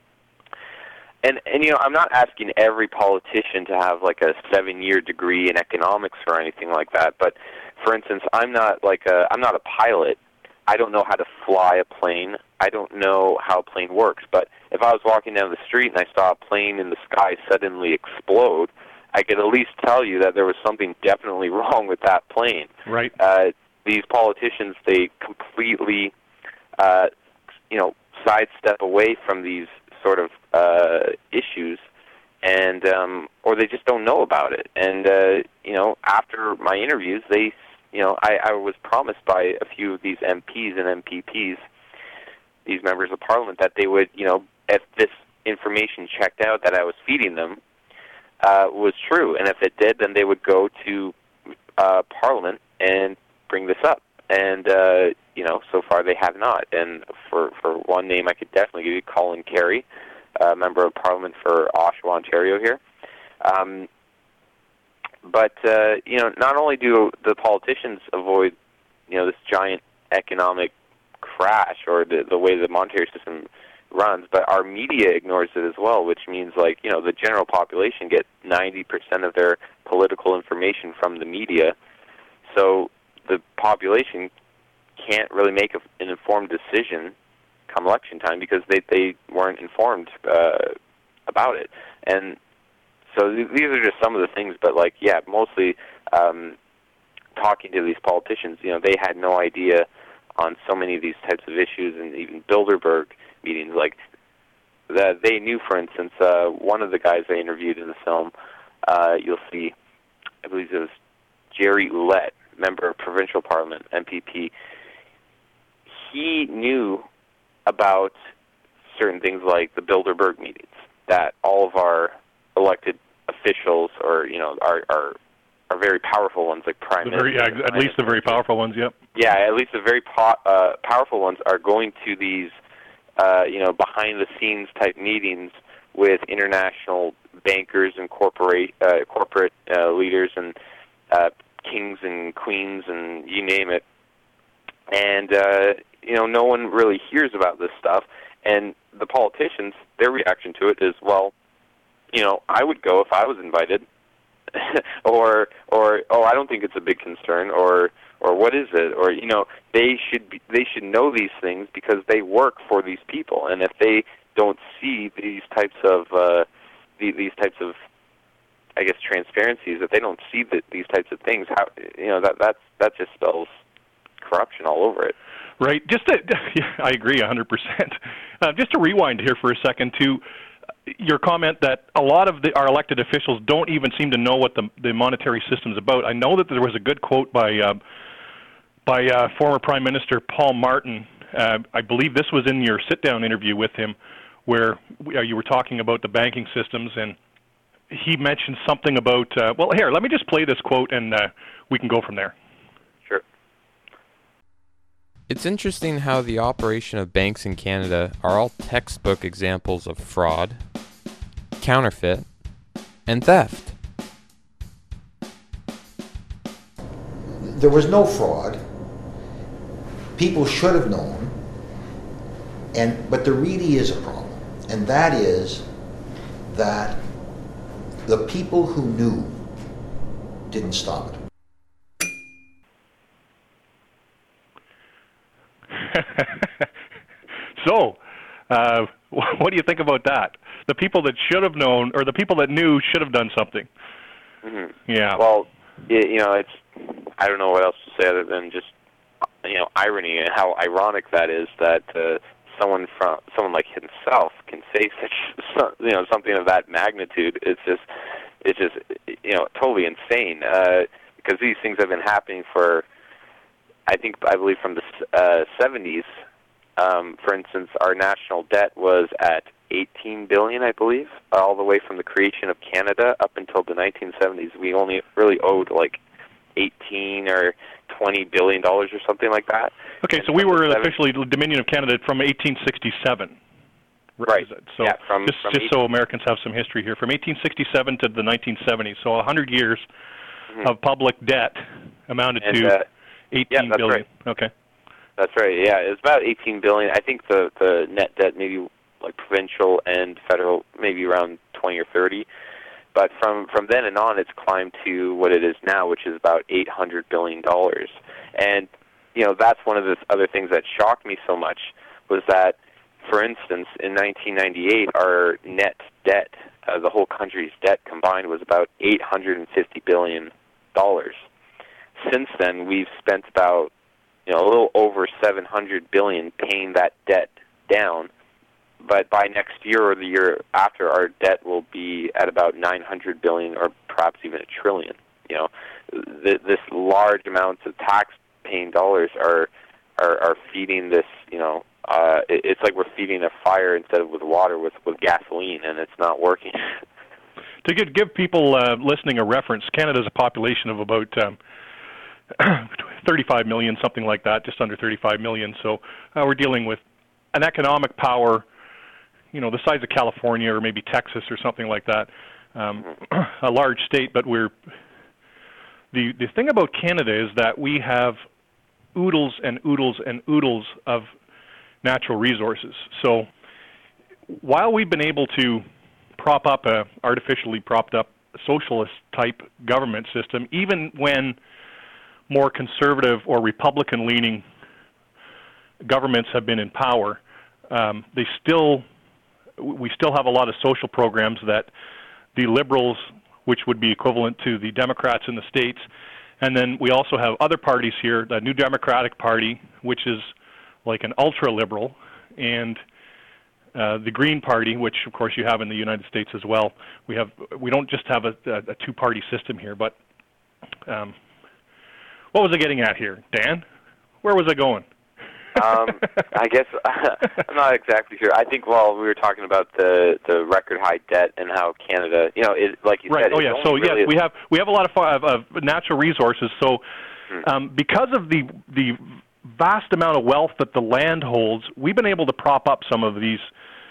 and and you know, I'm not asking every politician to have like a seven-year degree in economics or anything like that. But for instance, I'm not like a I'm not a pilot. I don't know how to fly a plane. I don't know how a plane works. But if I was walking down the street and I saw a plane in the sky suddenly explode, I could at least tell you that there was something definitely wrong with that plane. Right. Uh, these politicians, they completely, uh, you know, sidestep away from these sort of uh, issues, and um, or they just don't know about it. And uh, you know, after my interviews, they, you know, I, I was promised by a few of these M Ps and M P Ps, these members of Parliament, that they would, you know, if this information checked out that I was feeding them uh, was true, and if it did, then they would go to uh, Parliament and bring this up. And uh, you know, so far they have not. And for for one name, I could definitely give you Colin Carey, uh, member of Parliament for Oshawa, Ontario here. Um, but uh, you know, not only do the politicians avoid, you know, this giant economic crash or the the way the monetary system runs, but our media ignores it as well, which means, like, you know, the general population get ninety percent of their political information from the media. So the population can't really make a, an informed decision come election time because they, they weren't informed uh, about it. And so th- these are just some of the things, but, like, yeah, mostly um, talking to these politicians, you know, they had no idea on so many of these types of issues, and even Bilderberg meetings, like, that they knew, for instance, uh, one of the guys I interviewed in the film, uh, you'll see, I believe it was Jerry Ouellette, member of Provincial Parliament, M P P. He knew about certain things like the Bilderberg meetings, that all of our elected officials, or, you know, our, our, our very powerful ones, like Prime the very, Minister. Yeah, at least the very powerful ones, yep. Yeah, at least the very po- uh, powerful ones are going to these, uh, you know, behind-the-scenes type meetings with international bankers and corporate uh, corporate uh, leaders and uh, kings and queens and you name it. And, uh, you know, no one really hears about this stuff. And the politicians, their reaction to it is, well, you know, I would go if I was invited. or, or, oh, I don't think it's a big concern, or, or what is it? Or, you know, they should be, they should know these things because they work for these people. And if they don't see these types of, uh, the, these types of, I guess, transparencies, if they don't see the, these types of things, how, you know, that that's, that just spells corruption all over it. Right. Just to, yeah, I agree one hundred percent. Uh, just to rewind here for a second to your comment that a lot of the, our elected officials don't even seem to know what the, the monetary system is about. I know that there was a good quote by uh, by uh, former Prime Minister Paul Martin. Uh, I believe this was in your sit-down interview with him, where we, uh, you were talking about the banking systems, and he mentioned something about, uh, well, here, let me just play this quote, and uh, we can go from there. Sure. It's interesting how the operation of banks in Canada are all textbook examples of fraud, counterfeit, and theft. There was no fraud. People should have known, and but there really is a problem, and that is that the people who knew didn't stop it. So, uh, what do you think about that? The people that should have known, or the people that knew, should have done something. Mm-hmm. Yeah. Well, it, you know, it's, I don't know what else to say other than just, you you know, irony and how ironic that is that uh, someone from someone like himself can say such, you know, something of that magnitude. It's just, it's just, you know, totally insane. Uh, because these things have been happening for, I think, I believe from the uh, seventies. Um, for instance, our national debt was at eighteen billion dollars, I believe, all the way from the creation of Canada up until the nineteen seventies. We only really owed like eighteen or twenty billion dollars or something like that. Okay, and so we were the officially the Dominion of Canada from eighteen sixty-seven. Right. So yeah, from, just, from just so Americans have some history here, from eighteen sixty-seven to the nineteen seventies, so one hundred years mm-hmm. of public debt amounted and, to uh, eighteen yeah, that's billion. Right. Okay. That's right. Yeah, it's about eighteen billion. I think the the net debt, maybe like provincial and federal, maybe around twenty or thirty. But from from then and on, it's climbed to what it is now, which is about eight hundred billion dollars. And you know, that's one of the other things that shocked me so much was that, for instance, in nineteen ninety-eight, our net debt, uh, the whole country's debt combined, was about eight hundred fifty billion dollars. Since then, we've spent about you know, a little over seven hundred billion dollars paying that debt down, but by next year or the year after, our debt will be at about nine hundred billion dollars or perhaps even a trillion. You know, th- this large amounts of tax-paying dollars are, are are feeding this. You know, uh, it, it's like we're feeding a fire instead of with water, with with gasoline, and it's not working. To give, give people uh, listening a reference, Canada has a population of about Um, thirty-five million, something like that, just under thirty-five million. So uh, we're dealing with an economic power, you know, the size of California or maybe Texas or something like that. Um, a large state, but we're the the thing about Canada is that we have oodles and oodles and oodles of natural resources. So while we've been able to prop up a artificially propped up socialist type government system, even when more conservative or Republican-leaning governments have been in power, um, they still, we still have a lot of social programs that the liberals, which would be equivalent to the Democrats in the States, and then we also have other parties here, the New Democratic Party, which is like an ultra-liberal, and uh, the Green Party, which of course you have in the United States as well. We have, we don't just have a, a, a two-party system here, but um, what was I getting at here, Dan? Where was I going? um, I guess I'm not exactly sure. I think while we were talking about the the record high debt and how Canada, you know, is like you right. said. Oh yeah. So really yes, we have we have a lot of, of, of natural resources. So um, because of the the vast amount of wealth that the land holds, we've been able to prop up some of these.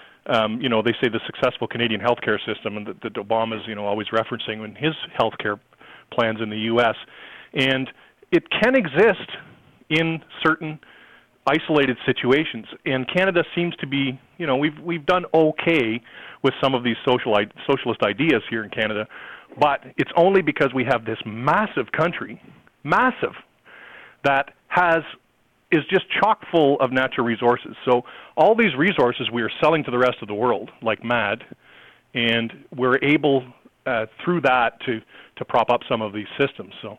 Um, you know, they say the successful Canadian healthcare system, and that, that Obama's you know always referencing in his healthcare plans in the U S And it can exist in certain isolated situations, and Canada seems to be, you know, we've we've done okay with some of these social socialist ideas here in Canada, but it's only because we have this massive country, massive, that has is just chock full of natural resources. So all these resources we are selling to the rest of the world like mad, and we're able uh, through that to to prop up some of these systems. So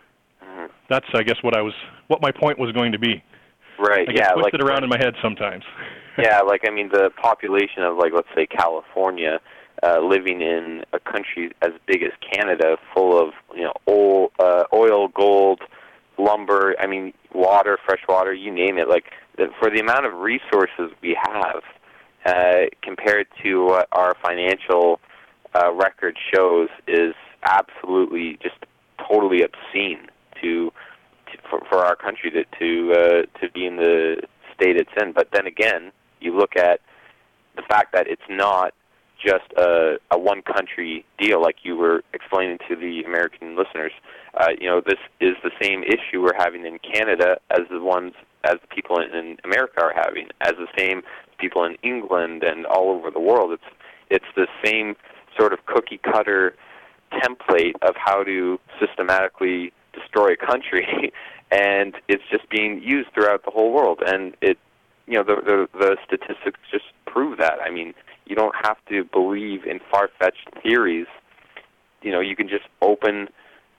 that's, I guess, what I was, what my point was going to be. Right. I get yeah. twisted like, around in my head sometimes. yeah. Like I mean, the population of like let's say California, uh, living in a country as big as Canada, full of you know oil, uh, oil, gold, lumber. I mean, water, fresh water, you name it. Like the, for the amount of resources we have, uh, compared to what our financial uh, record shows, is absolutely just totally obscene. To, to for, for our country to to uh, to be in the state it's in, but then again, you look at the fact that it's not just a, a one-country deal, like you were explaining to the American listeners. Uh, you know, this is the same issue we're having in Canada as the ones as the people in, in America are having, as the same people in England and all over the world. It's it's the same sort of cookie-cutter template of how to systematically destroy a country, and it's just being used throughout the whole world. And it, you know, the, the the statistics just prove that. I mean, you don't have to believe in far-fetched theories. You know, you can just open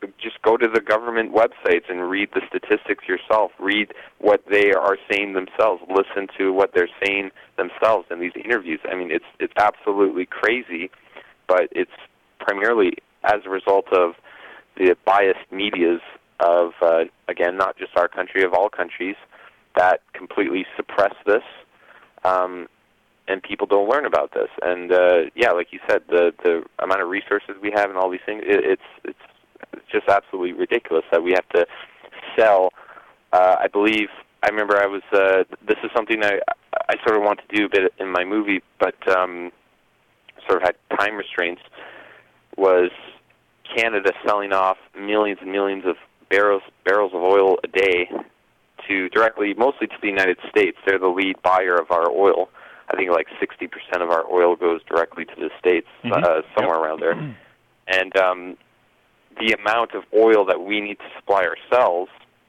just go to the government websites and read the statistics yourself. Read what they are saying themselves. Listen to what they're saying themselves in these interviews. I mean, it's it's absolutely crazy, but it's primarily as a result of the biased medias of, uh, again, not just our country, of all countries, that completely suppress this, um, and people don't learn about this. And, uh, yeah, like you said, the, the amount of resources we have and all these things, it, it's, it's it's just absolutely ridiculous that we have to sell. Uh, I believe, I remember I was, uh, this is something I, I sort of want to do a bit in my movie, but um, sort of had time restraints, was Canada selling off millions and millions of barrels barrels of oil a day to directly, mostly to the United States. They're the lead buyer of our oil. I think like sixty percent of our oil goes directly to the States, mm-hmm. uh, somewhere yep. around there. Mm-hmm. And um, the amount of oil that we need to supply ourselves,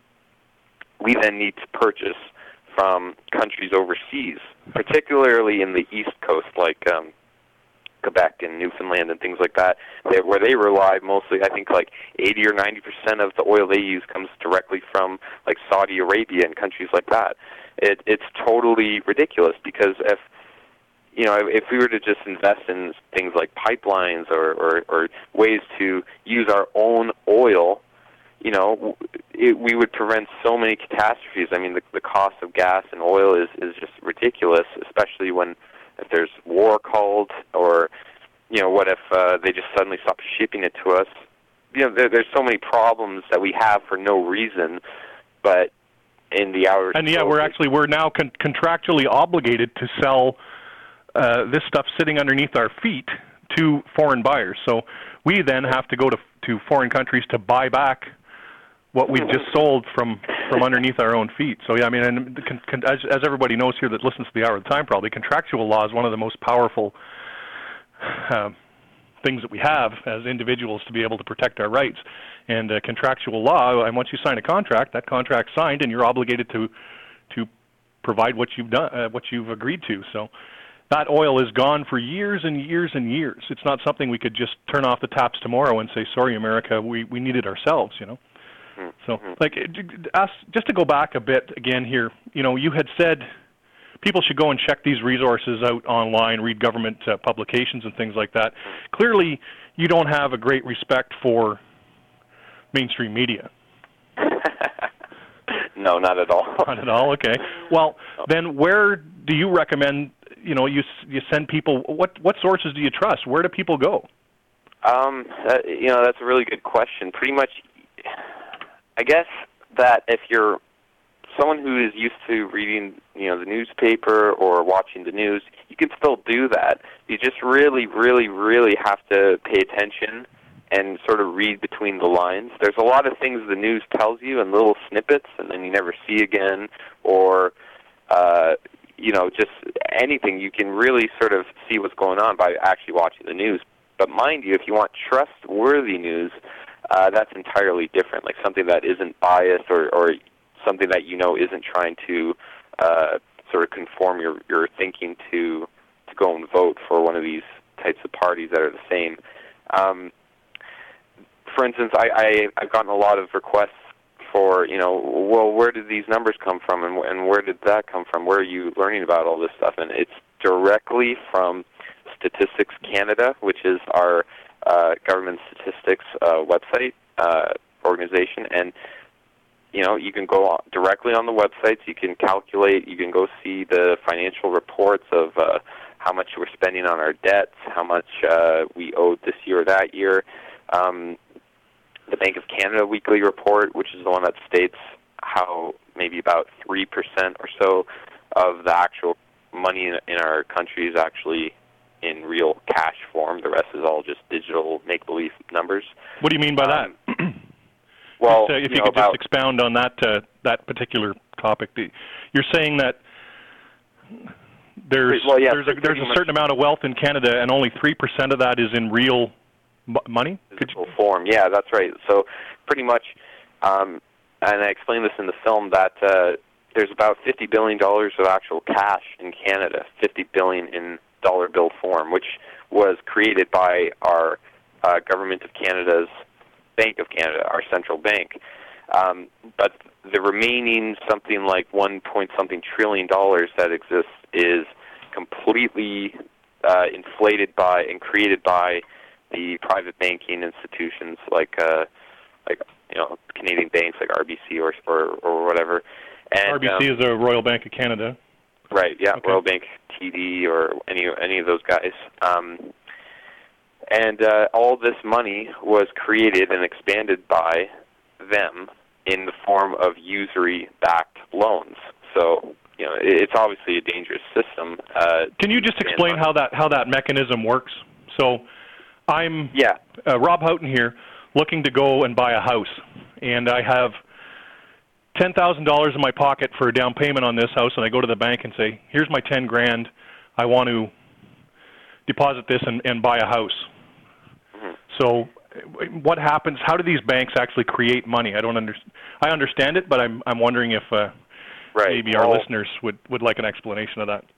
we then need to purchase from countries overseas, particularly in the East Coast, like um, Quebec and Newfoundland and things like that, they, where they rely mostly, I think like eighty or ninety percent of the oil they use comes directly from like Saudi Arabia and countries like that. It, it's totally ridiculous because if, you know, if we were to just invest in things like pipelines or, or, or ways to use our own oil, you know, it, we would prevent so many catastrophes. I mean, the, the cost of gas and oil is, is just ridiculous, especially when if there's war called, or, you know, what if uh, they just suddenly stop shipping it to us? You know, there, there's so many problems that we have for no reason, but in the hours... And yeah, we're actually, we're now con- contractually obligated to sell uh, this stuff sitting underneath our feet to foreign buyers. So we then have to go to to foreign countries to buy back what we've just sold from, from underneath our own feet. So, yeah, I mean, and con, con, as, as everybody knows here that listens to the Hour of the Time probably, contractual law is one of the most powerful uh, things that we have as individuals to be able to protect our rights. And uh, contractual law, and once you sign a contract, that contract's signed, and you're obligated to to provide what you've done, uh, what you've agreed to. So that oil is gone for years and years and years. It's not something we could just turn off the taps tomorrow and say, sorry, America, we, we need it ourselves, you know. So, like, ask, just to go back a bit again here, you know, you had said people should go and check these resources out online, read government uh, publications and things like that. Clearly, you don't have a great respect for mainstream media. No, not at all. Not at all, okay. Well, then where do you recommend, you know, you you send people, what, what sources do you trust? Where do people go? Um, that, you know, that's a really good question. Pretty much... I guess that if you're someone who is used to reading, you know, the newspaper or watching the news, you can still do that. You just really, really, really have to pay attention and sort of read between the lines. There's a lot of things the news tells you in little snippets, and then you never see again, or, uh, you know, just anything. You can really sort of see what's going on by actually watching the news. But mind you, if you want trustworthy news, Uh, that's entirely different, like something that isn't biased or, or something that you know isn't trying to uh, sort of conform your, your thinking to to go and vote for one of these types of parties that are the same. Um, for instance, I, I, I've gotten a lot of requests for, you know, well, where did these numbers come from, and, and where did that come from? Where are you learning about all this stuff? And it's directly from Statistics Canada, which is our Uh, government statistics uh, website uh, organization, and you know you can go on, directly on the websites. You can calculate. You can go see the financial reports of uh, how much we're spending on our debts, how much uh, we owed this year or that year. Um, the Bank of Canada weekly report, which is the one that states how maybe about three percent or so of the actual money in, in our country is actually in real cash form. The rest is all just digital make-believe numbers. What do you mean by that? Um, well, just, uh, if you, you know, could just expound on that uh, that particular topic. You're saying that there's well, yeah, there's a, there's a certain amount of wealth in Canada, and only three percent of that is in real m- money? Digital form, yeah, that's right. So pretty much, um, and I explained this in the film, that uh, there's about fifty billion dollars of actual cash in Canada, fifty billion dollars in dollar bill form, which was created by our uh, Government of Canada's Bank of Canada, our central bank. Um, but the remaining something like one point something trillion dollars that exists is completely uh, inflated by and created by the private banking institutions like uh, like you know Canadian banks like R B C or or, or whatever. And, R B C um, is the Royal Bank of Canada. Right. Yeah. Okay. Royal Bank, T D, or any any of those guys. Um, and uh, all this money was created and expanded by them in the form of usury-backed loans. So, you know, it's obviously a dangerous system. Uh, Can you just explain how that how that mechanism works? So, I'm yeah. uh, Rob Houghton here, looking to go and buy a house, and I have ten thousand dollars in my pocket for a down payment on this house, and I go to the bank and say, "Here's my ten grand. I want to deposit this and, and buy a house." Mm-hmm. So, what happens? How do these banks actually create money? I don't understand. I understand it, but I'm I'm wondering if uh, right. maybe well, our listeners would, would like an explanation of that.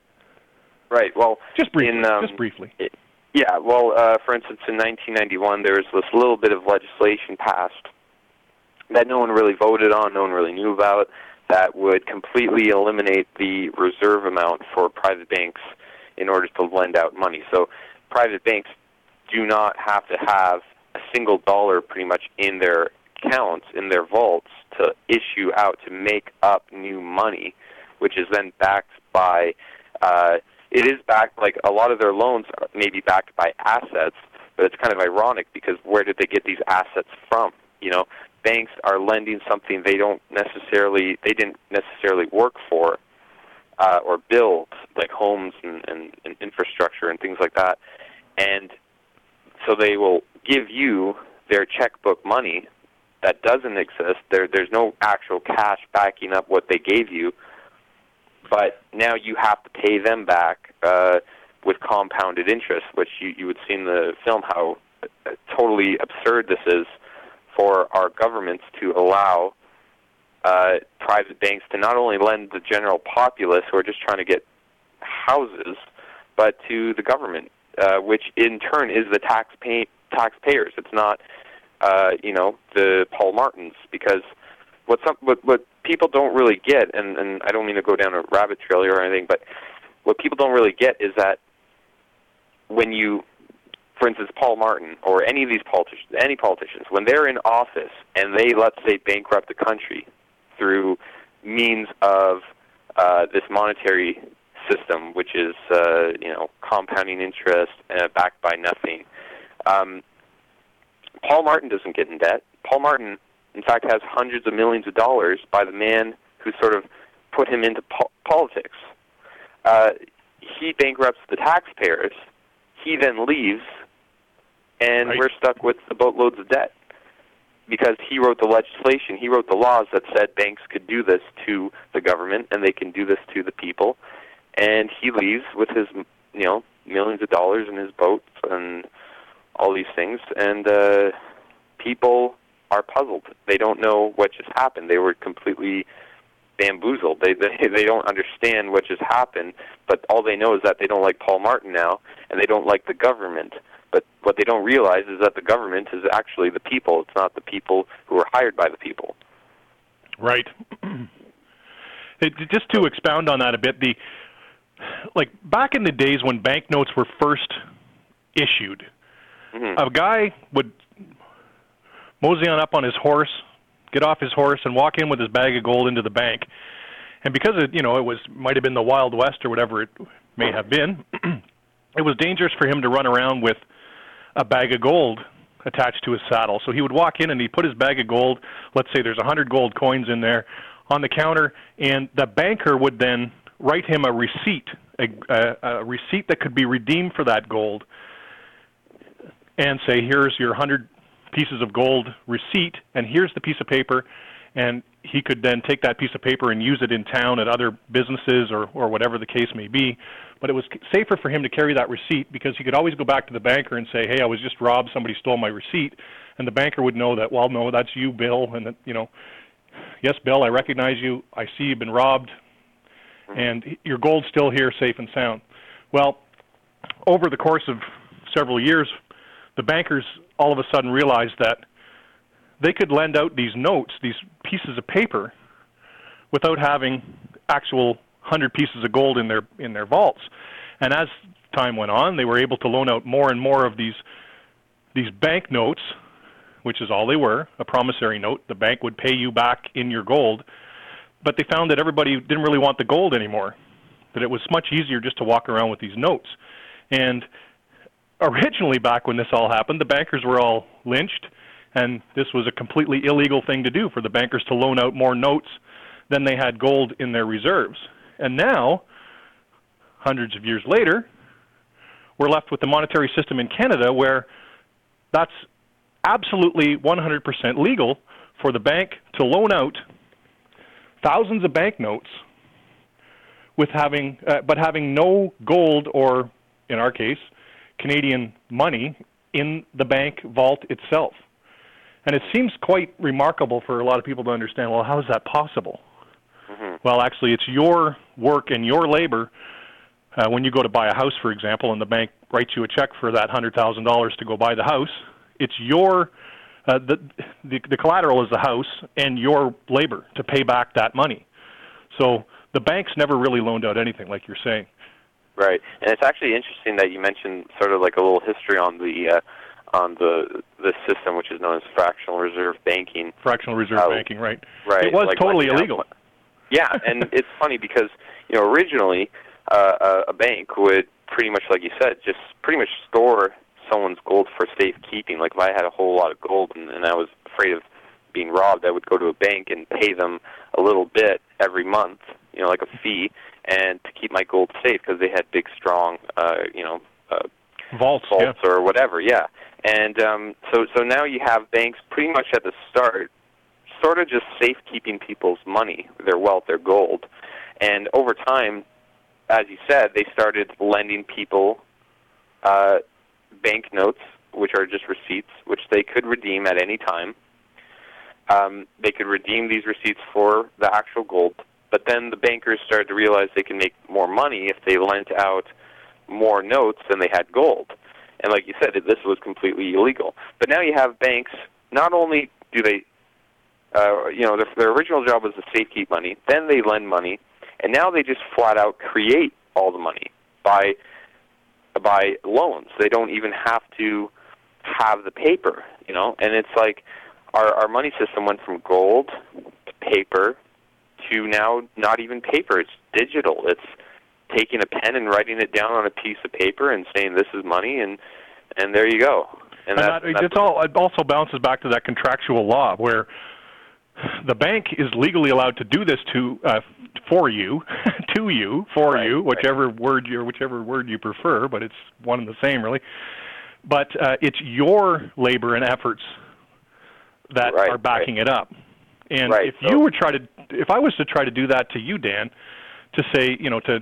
Right. Well, just briefly. In, um, just briefly. It, yeah. Well, uh, for instance, in nineteen ninety-one, there was this little bit of legislation passed that no one really voted on, no one really knew about, that would completely eliminate the reserve amount for private banks in order to lend out money. So, private banks do not have to have a single dollar pretty much in their accounts, in their vaults, to issue out, to make up new money, which is then backed by, uh, it is backed, like a lot of their loans may be backed by assets, but it's kind of ironic because where did they get these assets from? You know, banks are lending something they don't necessarily, they didn't necessarily work for uh, or build, like homes and, and, and infrastructure and things like that. And so they will give you their checkbook money that doesn't exist. There, there's no actual cash backing up what they gave you, but now you have to pay them back uh, with compounded interest, which you, you would see in the film how uh, totally absurd this is for our governments to allow uh, private banks to not only lend the general populace who are just trying to get houses, but to the government, uh, which in turn is the tax pay- taxpayers. It's not, uh, you know, the Paul Martins, because what some what, what people don't really get, and, and I don't mean to go down a rabbit trail here or anything, but what people don't really get is that when you, for instance, Paul Martin or any of these politicians, any politicians, when they're in office and they, let's say, bankrupt the country through means of uh, this monetary system, which is, uh, you know, compounding interest uh, backed by nothing, um, Paul Martin doesn't get in debt. Paul Martin, in fact, has hundreds of millions of dollars by the man who sort of put him into po- politics. Uh, he bankrupts the taxpayers. He then leaves, and right. we're stuck with the boatloads of debt because he wrote the legislation. He wrote the laws that said banks could do this to the government and they can do this to the people. And he leaves with his, you know, millions of dollars in his boats and all these things, and uh, people are puzzled. They don't know what just happened. They were completely bamboozled. They, they they don't understand what just happened, but all they know is that they don't like Paul Martin now, and they don't like the government. But what they don't realize is that the government is actually the people. It's not the people who are hired by the people. Right. It, just to expound on that a bit, the like back in the days when banknotes were first issued, mm-hmm. a guy would mosey on up on his horse, get off his horse, and walk in with his bag of gold into the bank. And because it, you know, it was might have been the Wild West or whatever it may have been, it was dangerous for him to run around with a bag of gold attached to his saddle. So he would walk in and he'd put his bag of gold, let's say there's a hundred gold coins in there, on the counter, and the banker would then write him a receipt, a, a, a receipt that could be redeemed for that gold, and say, here's your hundred pieces of gold receipt, and here's the piece of paper, and he could then take that piece of paper and use it in town at other businesses or, or whatever the case may be. But it was safer for him to carry that receipt because he could always go back to the banker and say, hey, I was just robbed, somebody stole my receipt, and the banker would know that, well, no, that's you, Bill, and that, you know, yes, Bill, I recognize you, I see you've been robbed, and your gold's still here safe and sound. Well, over the course of several years, the bankers all of a sudden realized that they could lend out these notes, these pieces of paper, without having actual one hundred pieces of gold in their in their vaults. And as time went on, they were able to loan out more and more of these these bank notes, which is all they were, a promissory note. The bank would pay you back in your gold. But they found that everybody didn't really want the gold anymore, that it was much easier just to walk around with these notes. And originally, back when this all happened, the bankers were all lynched, and this was a completely illegal thing to do for the bankers to loan out more notes than they had gold in their reserves. And now, hundreds of years later, we're left with the monetary system in Canada where that's absolutely one hundred percent legal for the bank to loan out thousands of banknotes with having, uh, but having no gold or, in our case, Canadian money in the bank vault itself. And it seems quite remarkable for a lot of people to understand, well, how is that possible? Mm-hmm. Well, actually, it's your work and your labor. Uh, when you go to buy a house, for example, and the bank writes you a check for that one hundred thousand dollars to go buy the house, it's your, uh, the, the the collateral is the house and your labor to pay back that money. So the banks never really loaned out anything, like you're saying. Right, and it's actually interesting that you mentioned sort of like a little history on the uh, on the the system, which is known as fractional reserve banking. Fractional reserve uh, banking, right? Right. It was like totally illegal. Out. Yeah, and it's funny because you know originally uh, a bank would pretty much, like you said, just pretty much store someone's gold for safekeeping. Like if I had a whole lot of gold and, and I was afraid of being robbed, I would go to a bank and pay them a little bit every month, you know, like a fee, and to keep my gold safe because they had big, strong, uh, you know, uh, vaults, vaults yeah. or whatever. Yeah, and um, so so now you have banks pretty much at the start, sort of just safekeeping people's money, their wealth, their gold, and over time, as you said, they started lending people uh, banknotes, which are just receipts, which they could redeem at any time. Um, they could redeem these receipts for the actual gold, but then the bankers started to realize they can make more money if they lent out more notes than they had gold. And like you said, this was completely illegal. But now you have banks, not only do they, uh, you know, their, their original job was to safekeep money, then they lend money, and now they just flat out create all the money by by loans. They don't even have to have the paper, you know. And it's like our our money system went from gold to paper to now not even paper. It's digital. It's taking a pen and writing it down on a piece of paper and saying this is money, and and there you go. And, and that, that's it's all it also bounces back to that contractual law where the bank is legally allowed to do this to uh, for you, to you, for right, you, whichever right. word you whichever word you prefer, but it's one and the same, really. But uh, it's your labor and efforts that right, are backing right. it up. And right, if so. you were try to, if I was to try to do that to you, Dan, to say, you know, to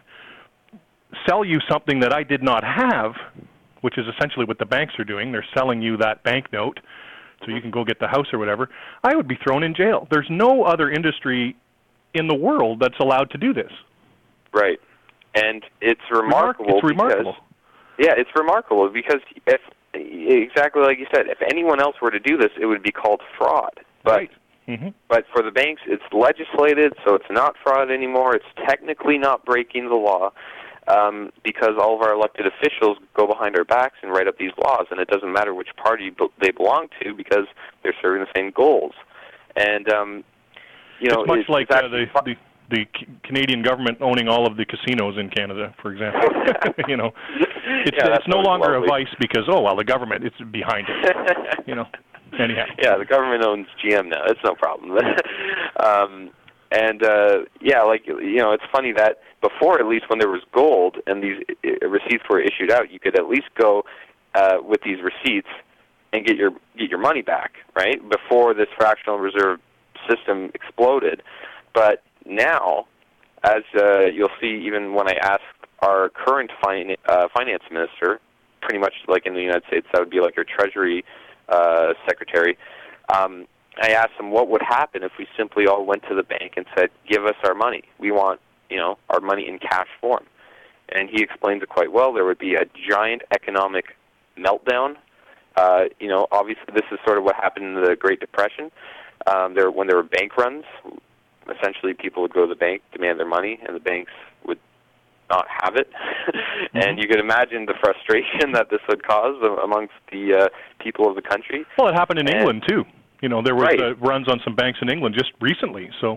sell you something that I did not have, which is essentially what the banks are doing, they're selling you that banknote so you can go get the house or whatever, I would be thrown in jail. There's no other industry in the world that's allowed to do this. Right. And it's remarkable. It's remarkable. Because, yeah, it's remarkable because if exactly like you said, if anyone else were to do this, it would be called fraud. But right. Mm-hmm. But for the banks, it's legislated, so it's not fraud anymore. It's technically not breaking the law. Um, because all of our elected officials go behind our backs and write up these laws, and it doesn't matter which party they belong to because they're serving the same goals. And um, you know, it's much it's, like it's uh, the, the the Canadian government owning all of the casinos in Canada, for example. you know, it's yeah, it's no longer lovely. a vice because oh well, the government it's behind it. you know, anyhow. Yeah, the government owns G M now. It's no problem. um, And, uh, yeah, like, you know, it's funny that before, at least when there was gold and these uh, receipts were issued out, you could at least go uh, with these receipts and get your get your money back, right, before this fractional reserve system exploded. But now, as uh, you'll see even when I ask our current fin- uh, finance minister, pretty much like in the United States, that would be like your Treasury uh, secretary, um, I asked him what would happen if we simply all went to the bank and said, give us our money. We want, you know, our money in cash form. And he explains it quite well. There would be a giant economic meltdown, Uh, you know, obviously this is sort of what happened in the Great Depression. Um, there, when there were bank runs, essentially people would go to the bank, demand their money, and the banks would not have it. Mm-hmm. And you could imagine the frustration that this would cause amongst the uh, people of the country. Well, it happened in and, England, too. You know, there was right. uh, runs on some banks in England just recently, so...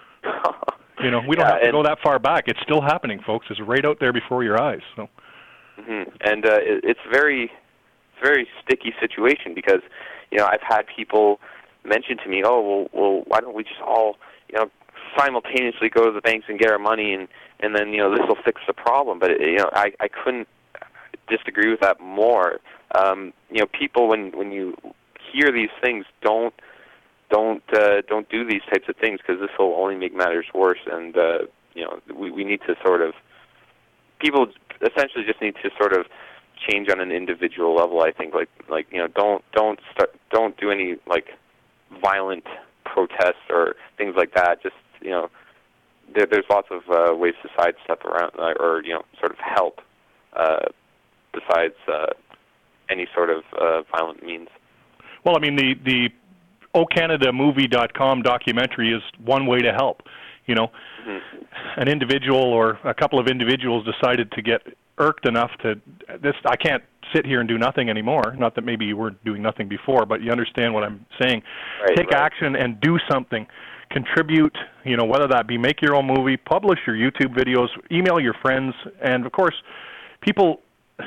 You know, we don't yeah, have to go that far back. It's still happening, folks. It's right out there before your eyes. So, mm-hmm. and uh, it, it's very, it's a very sticky situation because, you know, I've had people mention to me, "Oh, well, well, why don't we just all, you know, simultaneously go to the banks and get our money, and and then you know this will fix the problem." But it, you know, I I couldn't disagree with that more. Um, you know, people when when you hear these things, don't. Don't uh, don't do these types of things because this will only make matters worse. And uh, you know, we we need to sort of people essentially just need to sort of change on an individual level. I think like like you know don't don't start don't do any like violent protests or things like that. Just you know, there, there's lots of uh, ways to sidestep around uh, or you know sort of help uh, besides uh, any sort of uh, violent means. Well, I mean the the. O Canada Movie dot com documentary is one way to help. You know, mm-hmm. an individual or a couple of individuals decided to get irked enough to this. I can't sit here and do nothing anymore. Not that maybe you weren't doing nothing before, but you understand what I'm saying. Right, Take right. action and do something. Contribute. You know, whether that be make your own movie, publish your YouTube videos, email your friends, and of course, people.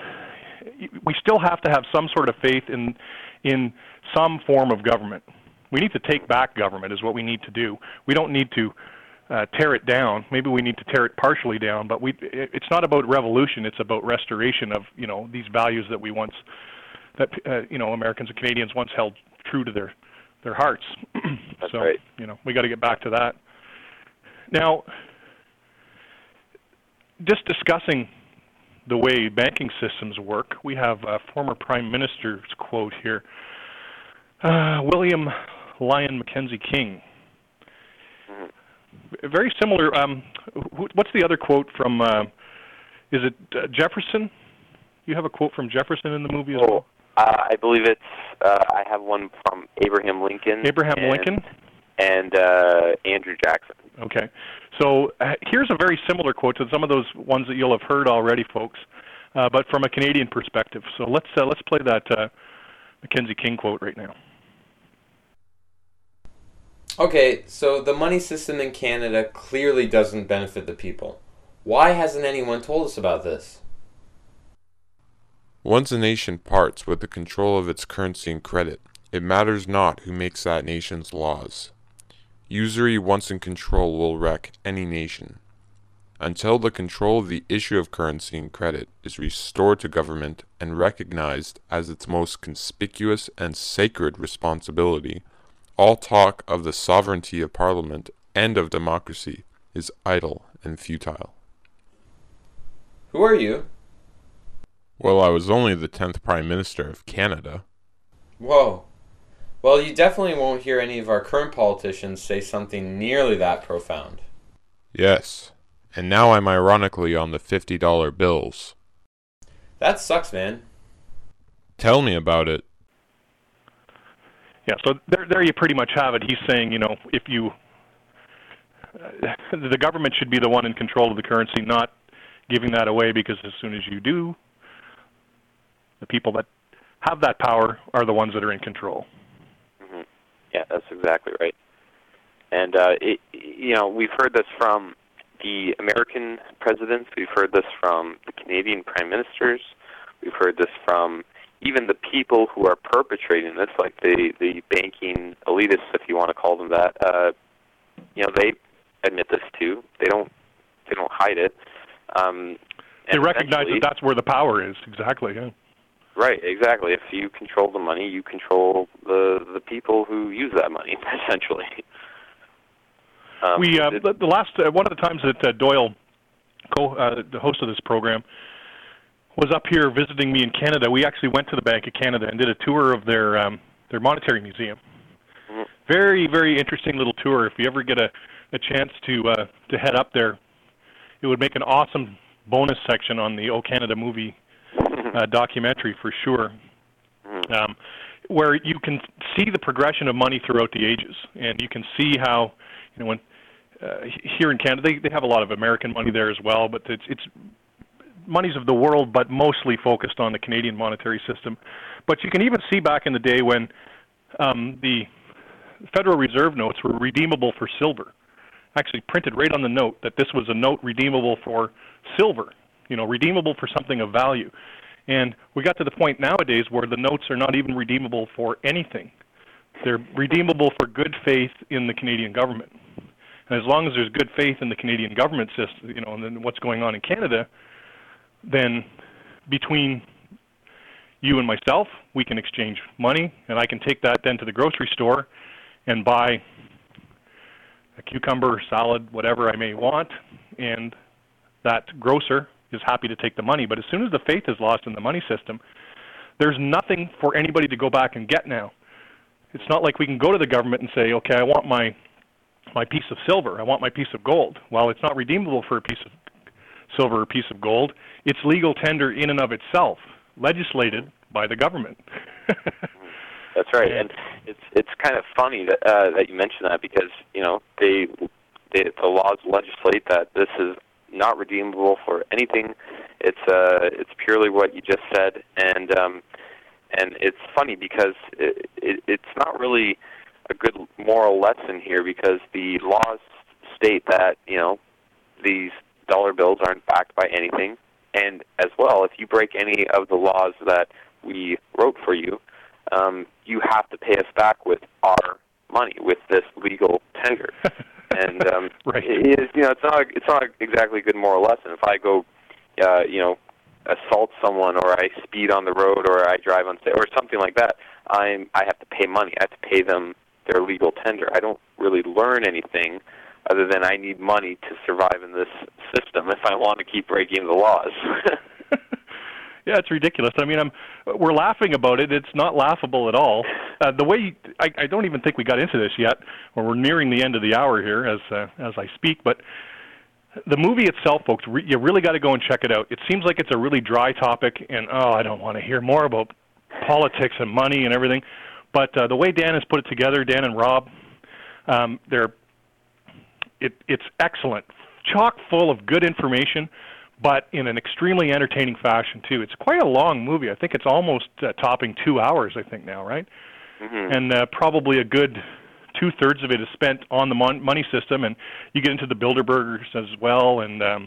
We still have to have some sort of faith in in some form of government. We need to take back government is what we need to do. We don't need to uh, tear it down. Maybe we need to tear it partially down, but we, it, it's not about revolution. It's about restoration of, you know, these values that we once, that, uh, you know, Americans and Canadians once held true to their, their hearts. That's so, right. you know, we got to get back to that. Now, just discussing the way banking systems work, we have a former Prime Minister's quote here. Uh, William Lyon Mackenzie King. Mm-hmm. Very similar. Um, wh- what's the other quote from? Uh, is it uh, Jefferson? You have a quote from Jefferson in the movie as oh, well. Uh, I believe it's. Uh, I have one from Abraham Lincoln. Abraham and, Lincoln. And uh, Andrew Jackson. Okay, so uh, here's a very similar quote to some of those ones that you'll have heard already, folks, uh, but from a Canadian perspective. So let's uh, let's play that uh, Mackenzie King quote right now. Okay, so the money system in Canada clearly doesn't benefit the people. Why hasn't anyone told us about this? Once a nation parts with the control of its currency and credit, it matters not who makes that nation's laws. Usury once in control will wreck any nation. Until the control of the issue of currency and credit is restored to government and recognized as its most conspicuous and sacred responsibility, all talk of the sovereignty of Parliament and of democracy is idle and futile. Who are you? Well, I was only the tenth Prime Minister of Canada. Whoa. Well, you definitely won't hear any of our current politicians say something nearly that profound. Yes, and now I'm ironically on the fifty dollar bills. That sucks, man. Tell me about it. Yeah, so there, there you pretty much have it. He's saying, you know, if you, uh, the government should be the one in control of the currency, not giving that away, because as soon as you do, the people that have that power are the ones that are in control. Mm-hmm. Yeah, that's exactly right. And, uh, it, you know, we've heard this from the American presidents. We've heard this from the Canadian prime ministers. We've heard this from even the people who are perpetrating this, like the, the banking elitists, if you want to call them that. Uh, you know, they admit this too. They don't. They don't hide it. Um, they recognize that that's where the power is. Exactly. Yeah. Right. Exactly. If you control the money, you control the the people who use that money. Essentially. Um, we uh, it, the, the last uh, one of the times that uh, Doyle, co uh, the host of this program, was up here visiting me in Canada, we actually went to the Bank of Canada and did a tour of their um, their monetary museum. Mm-hmm. Very, very interesting little tour. If you ever get a, a chance to uh, to head up there, it would make an awesome bonus section on the O Canada Movie uh, documentary for sure. Mm-hmm. um, where you can see the progression of money throughout the ages, and you can see how, you know, when uh, here in Canada they, they have a lot of American money there as well, but it's it's monies of the world, but mostly focused on the Canadian monetary system. But you can even see back in the day when um, the Federal Reserve notes were redeemable for silver. Actually printed right on the note that this was a note redeemable for silver, you know, redeemable for something of value. And we got to the point nowadays where the notes are not even redeemable for anything. They're redeemable for good faith in the Canadian government. And as long as there's good faith in the Canadian government system, you know, and then what's going on in Canada, then between you and myself, we can exchange money, and I can take that then to the grocery store and buy a cucumber, salad, whatever I may want, and that grocer is happy to take the money. But as soon as the faith is lost in the money system, there's nothing for anybody to go back and get now. It's not like we can go to the government and say, okay, I want my my piece of silver, I want my piece of gold. Well, it's not redeemable for a piece of silver or a piece of gold. It's legal tender in and of itself, legislated by the government. That's right, and it's it's kind of funny that uh, that you mention that, because you know they, they the laws legislate that this is not redeemable for anything. It's uh it's purely what you just said, and um, and it's funny because it, it, it's not really a good moral lesson here, because the laws state that you know these dollar bills aren't backed by anything, and as well, if you break any of the laws that we wrote for you, um, you have to pay us back with our money, with this legal tender. And um, right. it is, you know, it's not it's not exactly a good moral lesson. If I go, uh, you know, assault someone, or I speed on the road, or I drive on, or something like that, I'm I have to pay money. I have to pay them their legal tender. I don't really learn anything other than I need money to survive in this system if I want to keep breaking the laws. Yeah, it's ridiculous. I mean, I'm, we're laughing about it. It's not laughable at all. Uh, the way I, I don't even think we got into this yet, or we're nearing the end of the hour here as uh, as I speak. But the movie itself, folks, re- you really got to go and check it out. It seems like it's a really dry topic, and oh, I don't want to hear more about politics and money and everything. But uh, the way Dan has put it together, Dan and Rob, um, they're it, it's excellent, chock full of good information, but in an extremely entertaining fashion, too. It's quite a long movie. I think it's almost uh, topping two hours, I think, now, right? Mm-hmm. And uh, probably a good two-thirds of it is spent on the mon- money system, and you get into the Bilderbergers as well, and um,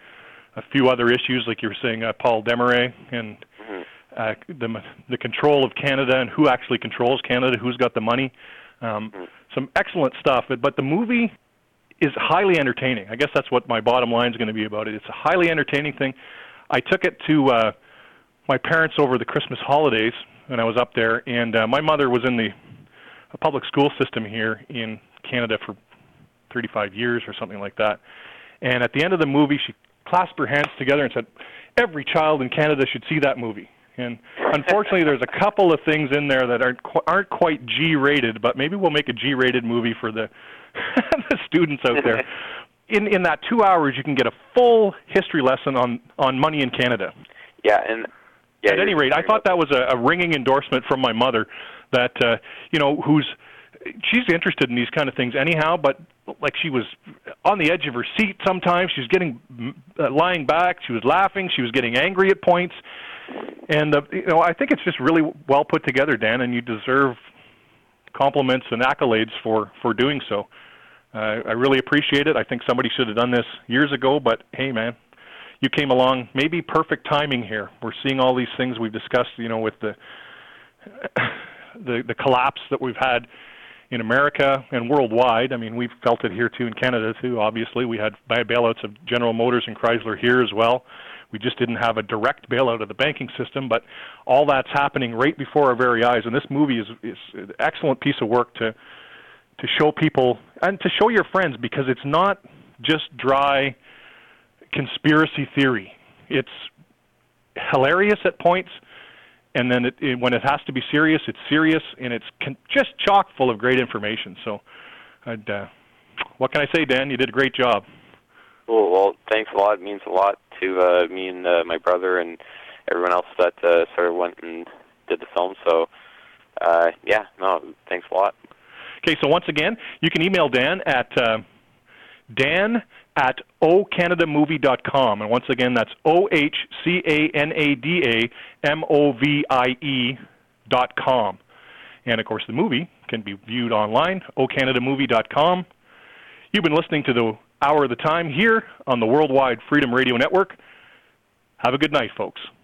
a few other issues, like you were saying, uh, Paul Desmarais, and mm-hmm. uh, the, the control of Canada, and who actually controls Canada, who's got the money. Um, mm-hmm. Some excellent stuff, but the movie is highly entertaining. I guess that's what my bottom line is going to be about it. It's a highly entertaining thing. I took it to uh, my parents over the Christmas holidays when I was up there, and uh, my mother was in the public school system here in Canada for thirty-five years or something like that. And at the end of the movie, she clasped her hands together and said, every child in Canada should see that movie. And unfortunately, there's a couple of things in there that aren't qu- aren't quite G-rated, but maybe we'll make a G-rated movie for the the students out there. In in that two hours, you can get a full history lesson on, on money in Canada. Yeah, and yeah. At any rate, I thought that was a, a ringing endorsement from my mother, that uh, you know, who's she's interested in these kind of things anyhow, but like she was on the edge of her seat sometimes. She was getting uh, lying back. She was laughing. She was getting angry at points. And uh, you know, I think it's just really well put together, Dan, and you deserve compliments and accolades for, for doing so. Uh, I really appreciate it. I think somebody should have done this years ago, but hey, man, you came along. Maybe perfect timing here. We're seeing all these things we've discussed, you know, with the the, the collapse that we've had in America and worldwide. I mean, we've felt it here too in Canada too. Obviously, we had bailouts of General Motors and Chrysler here as well. We just didn't have a direct bailout of the banking system, but all that's happening right before our very eyes. And this movie is, is an excellent piece of work to to show people and to show your friends, because it's not just dry conspiracy theory. It's hilarious at points, and then it, it, when it has to be serious, it's serious, and it's con- just chock full of great information. So, I'd, uh, what can I say, Dan? You did a great job. Cool. Well, thanks a lot. It means a lot to uh, me and uh, my brother and everyone else that uh, sort of went and did the film. So, uh, yeah, no, thanks a lot. Okay, so once again, you can email Dan at uh, Dan at o canada movie dot com. And once again, that's O H C A N A D A M O V I E dot com. And, of course, the movie can be viewed online, o canada movie dot com. You've been listening to the Hour of the Time here on the Worldwide Freedom Radio Network. Have a good night, folks.